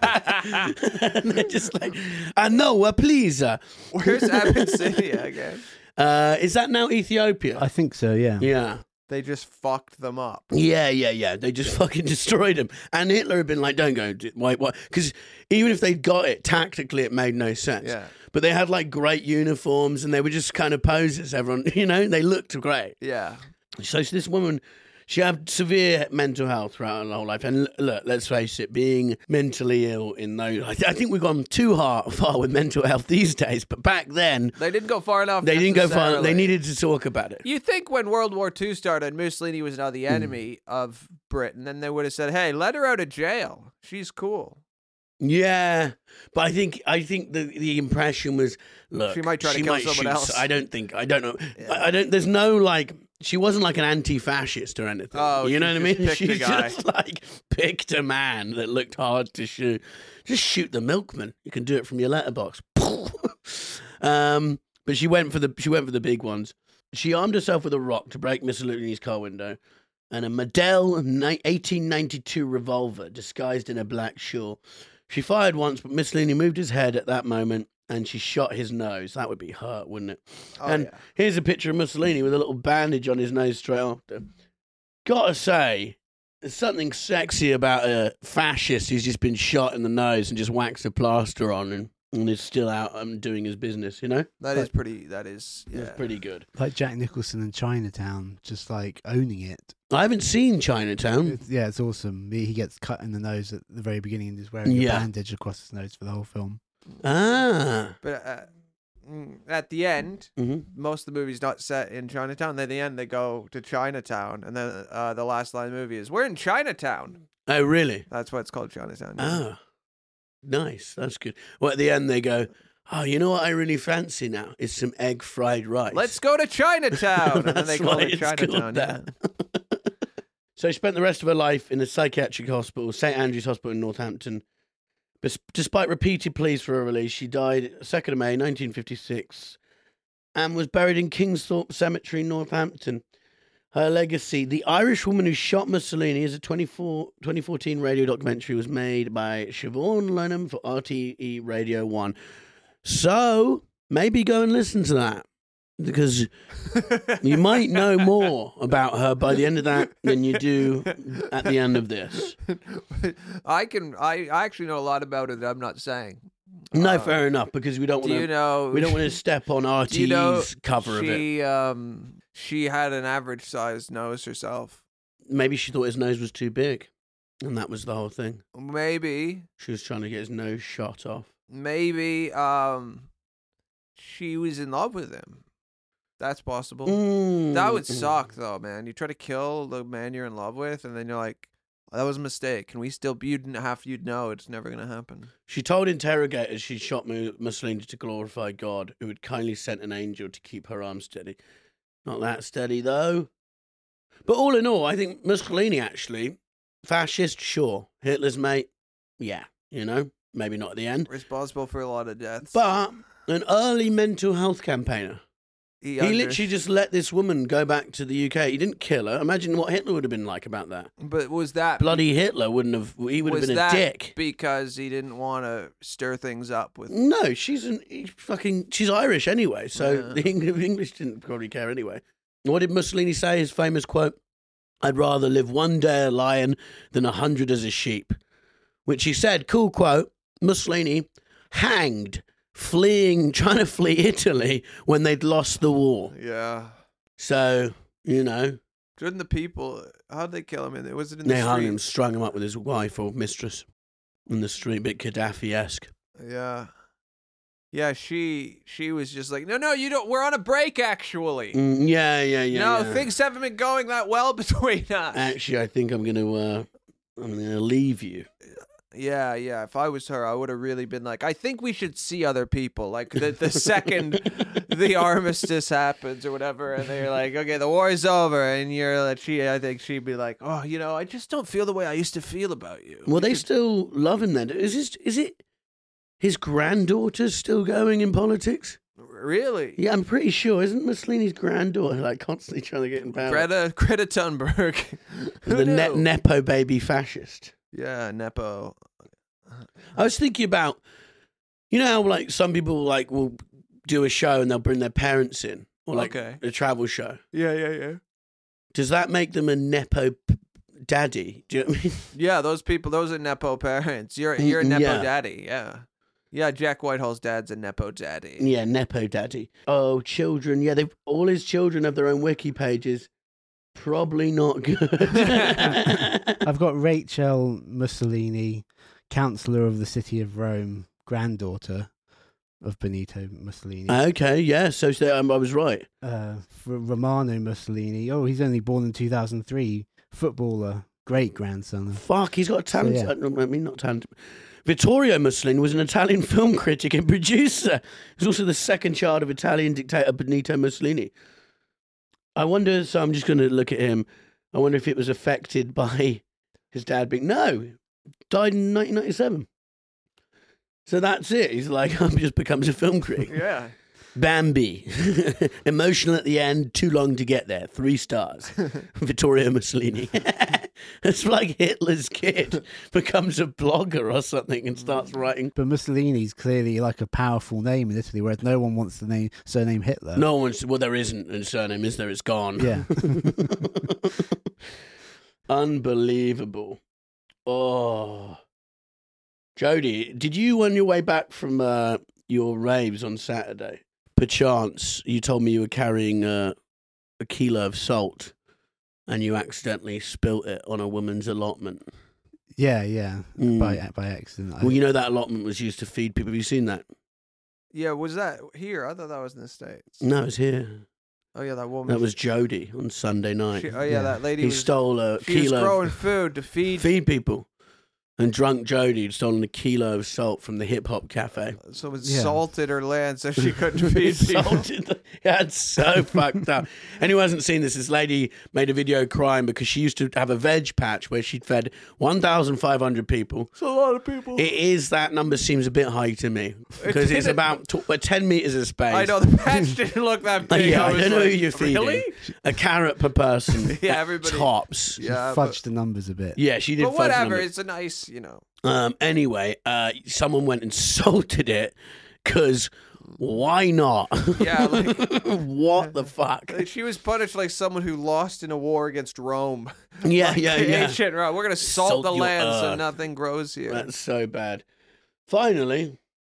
stuff. And they're just like, uh, no, uh, please. Uh, Where's Abyssinia again? uh, is that now Ethiopia? I think so, yeah. yeah. They just fucked them up. Yeah, yeah, yeah. They just fucking destroyed him. And Hitler had been like, don't go. Why? Why? Because even if they'd got it, tactically it made no sense. Yeah. But they had like great uniforms and they were just kind of poses. Everyone, you know, they looked great. Yeah. So, so this woman, she had severe mental health throughout her whole life. And look, let's face it, being mentally ill in those... I, th- I think we've gone too hard, far with mental health these days. But back then... They didn't go far enough. They didn't go far enough. They necessarily. needed to talk about it. You think when World War Two started, Mussolini was now the Hmm. enemy of Britain, and they would have said, hey, let her out of jail. She's cool. Yeah, but I think I think the the impression was, look, She might try to she kill might someone shoot- else. I don't think I don't know. I, I don't. There's no like. She wasn't like an anti-fascist or anything. Oh, you she know what I just mean? picked She a guy. just like picked a man that looked hard to shoot. Just shoot the milkman. You can do it from your letterbox. um, but she went for the she went for the big ones. She armed herself with a rock to break Mussolini's car window, and a Model eighteen ninety-two revolver disguised in a black shawl. She fired once, but Mussolini moved his head at that moment, and she shot his nose. That would be hurt, wouldn't it? Oh, and yeah. here's a picture of Mussolini with a little bandage on his nose straight after. Gotta say, there's something sexy about a fascist who's just been shot in the nose and just waxed a plaster on and, and is still out um, doing his business, you know? That is pretty, that is, yeah. It's pretty good. Like Jack Nicholson in Chinatown, just like owning it. I haven't seen Chinatown. It's, yeah, it's awesome. He he gets cut in the nose at the very beginning and is wearing Yeah. a bandage across his nose for the whole film. Ah. But uh, mm, at the end, Mhm. most of the movie's not set in Chinatown. Then at the end, they go to Chinatown, and then uh, the last line of the movie is, we're in Chinatown. Oh, really? That's why it's called Chinatown. yeah. Ah. Nice. That's good. Well, at the end, they go, oh, you know what I really fancy now? Is some egg fried rice. Let's go to Chinatown. And then That's they call why it it's called Chinatown. Yeah. that. So she spent the rest of her life in a psychiatric hospital, Saint Andrew's Hospital in Northampton. But despite repeated pleas for her release, she died second of May nineteen fifty-six and was buried in Kingsthorpe Cemetery, Northampton. Her legacy, the Irish woman who shot Mussolini, is a twenty-four, twenty fourteen radio documentary was made by Siobhan Lenham for R T E Radio one. So maybe go and listen to that, because you might know more about her by the end of that than you do at the end of this. I can. I, I actually know a lot about it that I'm not saying. No, Uh, fair enough, because we don't Do want you to. know? We don't want to step on R Do T's you know cover of it. she um she had an average sized nose herself. Maybe she thought his nose was too big, and that was the whole thing. Maybe, She was trying to get his nose shot off. maybe um she was in love with him. That's possible. Mm. That would suck, though, man. You try to kill the man you're in love with, and then you're like, "That was a mistake." Can we still? You'd half you'd know it's never gonna happen. She told interrogators she shot Mu- Mussolini to glorify God, who had kindly sent an angel to keep her arm steady. Not that steady, though. But all in all, I think Mussolini, actually, fascist, sure. Hitler's mate, yeah. You know, maybe not at the end. Responsible for a lot of deaths. But an early mental health campaigner. he, He under- literally just let this woman go back to the U K. He didn't kill her. Imagine what Hitler would have been like about that. But was that Bloody Hitler wouldn't have. He would have was been that a dick. because he didn't want to stir things up with? No, she's an he's fucking. She's Irish anyway, so Yeah. the Eng- English didn't probably care anyway. What did Mussolini say? His famous quote: "I'd rather live one day a lion than a hundred as a sheep," which he said. Cool quote. Mussolini hanged, fleeing, trying to flee Italy when they'd lost the war. Yeah. So you know, Couldn't the people? How'd they kill him? In was it in they the hung street? him, strung him up with his wife or mistress in the street, bit Gaddafi-esque. Yeah. Yeah, she she was just like, no, no, you don't. We're on a break, actually. Mm, yeah, yeah, yeah. no, yeah. things haven't been going that well between us. Actually, I think I'm gonna, uh, I'm gonna leave you. Yeah, yeah. If I was her, I would have really been like, I think we should see other people. Like the, the second the armistice happens or whatever, and they're like, okay, the war is over, and you're like, she, I think she'd be like, oh, you know, I just don't feel the way I used to feel about you. Well, We they should- still love him then. Is this, is it his granddaughter still going in politics? really. Yeah, I'm pretty sure. Isn't Mussolini's granddaughter like constantly trying to get in power? Greta Greta Thunberg. Who the ne- knew? nepo baby fascist. Yeah, Nepo. I was thinking about, you know how like some people like will do a show and they'll bring their parents in, or like Okay. a travel show. Yeah, yeah, yeah. Does that make them a nepo p- daddy? Do you know what I mean? Yeah, those people, those are nepo parents. You're you're a nepo Yeah. daddy. Yeah, yeah. Jack Whitehall's dad's a nepo daddy. Yeah, nepo daddy. Oh, children. Yeah, they've all his children have their own wiki pages. Probably not good. I've got Rachel Mussolini, Councillor of the City of Rome, granddaughter of Benito Mussolini. Okay, yeah. So, so um, I was right. Uh, for Romano Mussolini. Oh, he's only born in two thousand three. Footballer, great grandson. Of, Fuck, he's got talent. So, yeah. I mean, not talent. Vittorio Mussolini was an Italian film critic and producer. He's also the second child of Italian dictator Benito Mussolini. I wonder, so I'm just going to look at him. I wonder if it was affected by his dad being, no, died in nineteen ninety-seven. So that's it. He's like, just becomes a film critic. Yeah. Bambi. Emotional at the end, too long to get there. Three stars. Vittorio Mussolini. It's like Hitler's kid becomes a blogger or something and starts writing. but Mussolini's clearly like a powerful name in Italy, whereas no one wants the name surname Hitler. No one's, well, there isn't a surname, is there? It's gone. Yeah. Unbelievable. Oh. Jody, did you, on your way back from uh, your raves on Saturday, perchance, you told me you were carrying uh, a kilo of salt and you accidentally spilt it on a woman's allotment? Yeah, yeah. Mm. By by accident. I- Well, you know that allotment was used to feed people. Have you seen that? Yeah, was that here? I thought that was in the States. No, it's here. Oh, yeah, that woman. That was Jody on Sunday night. She, oh, yeah, Yeah. that lady He was, stole a she was kilo growing of food to feed. feed people. And drunk Jody had stolen a kilo of salt from the hip hop cafe. So it Yeah. salted her land so she couldn't feed people. Salted the, yeah, it's so fucked up. Anyone hasn't seen this, this lady made a video crying because she used to have a veg patch where she'd fed one thousand five hundred people. It's a lot of people. It is, that number seems a bit high to me because it's didn't- about tw- uh, ten metres of space. I know, the patch didn't look that big. Yeah, I, was don't know like, who you're feeding. Really? A carrot per person. Yeah, at everybody- tops. Yeah, but, fudged the numbers a bit. Yeah, she did. but fudge the whatever. number. It's a nice, you know. Um, anyway, uh, someone went and salted it because why not? Yeah, like- what the fuck? She was punished like someone who lost in a war against Rome. Yeah, Like yeah, yeah. Ancient Rome. We're gonna salt, Salt the your land so earth. nothing grows here. That's so bad. Finally,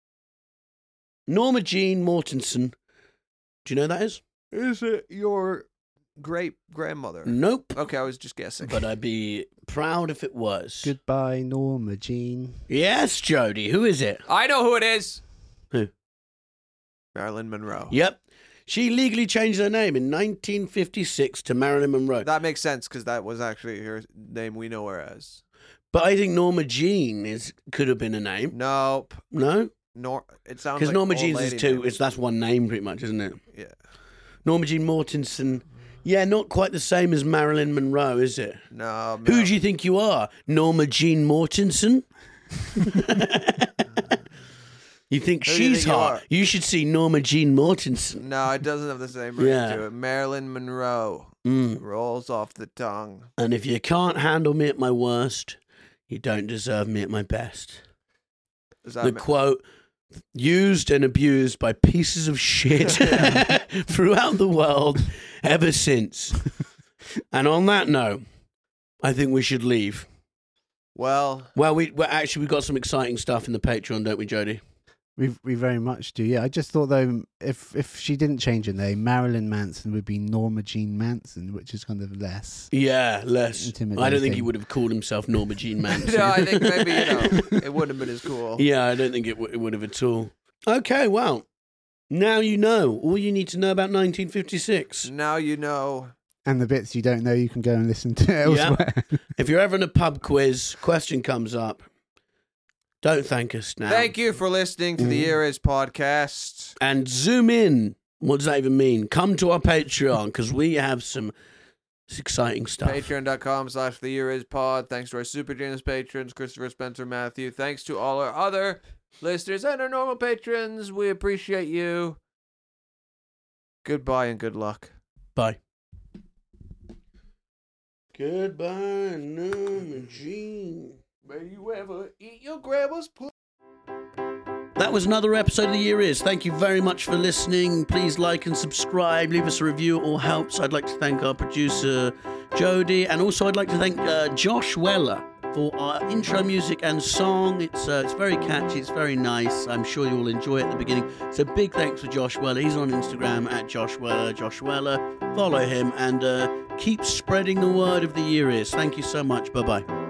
Norma Jean Mortensen. Do you know who that is? Is it your great grandmother? Nope. Okay, I was just guessing. But I'd be proud if it was. Goodbye, Norma Jean. Yes, Jody. Who is it? I know who it is. Who? Marilyn Monroe. Yep. She legally changed her name in nineteen fifty-six to Marilyn Monroe. That makes sense because that was actually her name we know her as. But I think Norma Jean is could have been a name. Nope. No? Nor it sounds Because like Norma old Jean's lady is two. name. It's that's one name pretty much, isn't it? Yeah. Norma Jean Mortensen. Yeah, not quite the same as Marilyn Monroe, is it? No. Who Mar- do you think you are? Norma Jean Mortensen? You think Who do you she's think you hot? are? You should see Norma Jean Mortensen. No, it doesn't have the same ring Yeah. to it. Marilyn Monroe Mm. rolls off the tongue. And if you can't handle me at my worst, you don't deserve me at my best. Is that The ma- quote, used and abused by pieces of shit throughout the world ever since. And on that note, I think we should leave. well, Well, we well, actually we've got some exciting stuff in the Patreon, don't we, Jody? We we very much do. Yeah, I just thought though, if if she didn't change her name, Marilyn Manson would be Norma Jean Manson, which is kind of less. Yeah, less. Intimidating. I don't think he would have called himself Norma Jean Manson. no, I think maybe you know it wouldn't have been as cool. Yeah, I don't think it, w- it would have at all. Okay, well, now you know all you need to know about nineteen fifty-six. Now you know. And the bits you don't know, you can go and listen to elsewhere. If you're ever in a pub quiz, question comes up, don't thank us now. Thank you for listening to the Eras podcast. And zoom in. What does that even mean? Come to our Patreon because we have some exciting stuff. Patreon.com slash the year is pod. Thanks to our super generous patrons, Christopher, Spencer, Matthew. Thanks to all our other listeners and our normal patrons. We appreciate you. Goodbye and good luck. Bye. Goodbye, Norma Jean. May you ever eat your grandma's pussy. That was another episode of The Year Is. Thank you very much for listening. Please like and subscribe. Leave us a review. It all helps. I'd like to thank our producer, Jody. And also I'd like to thank uh, Josh Weller for our intro music and song. It's uh, it's very catchy. It's very nice. I'm sure you'll enjoy it at the beginning. So big thanks for Josh Weller. He's on Instagram at Josh Weller. Josh Weller. Follow him and uh, keep spreading the word of The Year Is. Thank you so much. Bye-bye.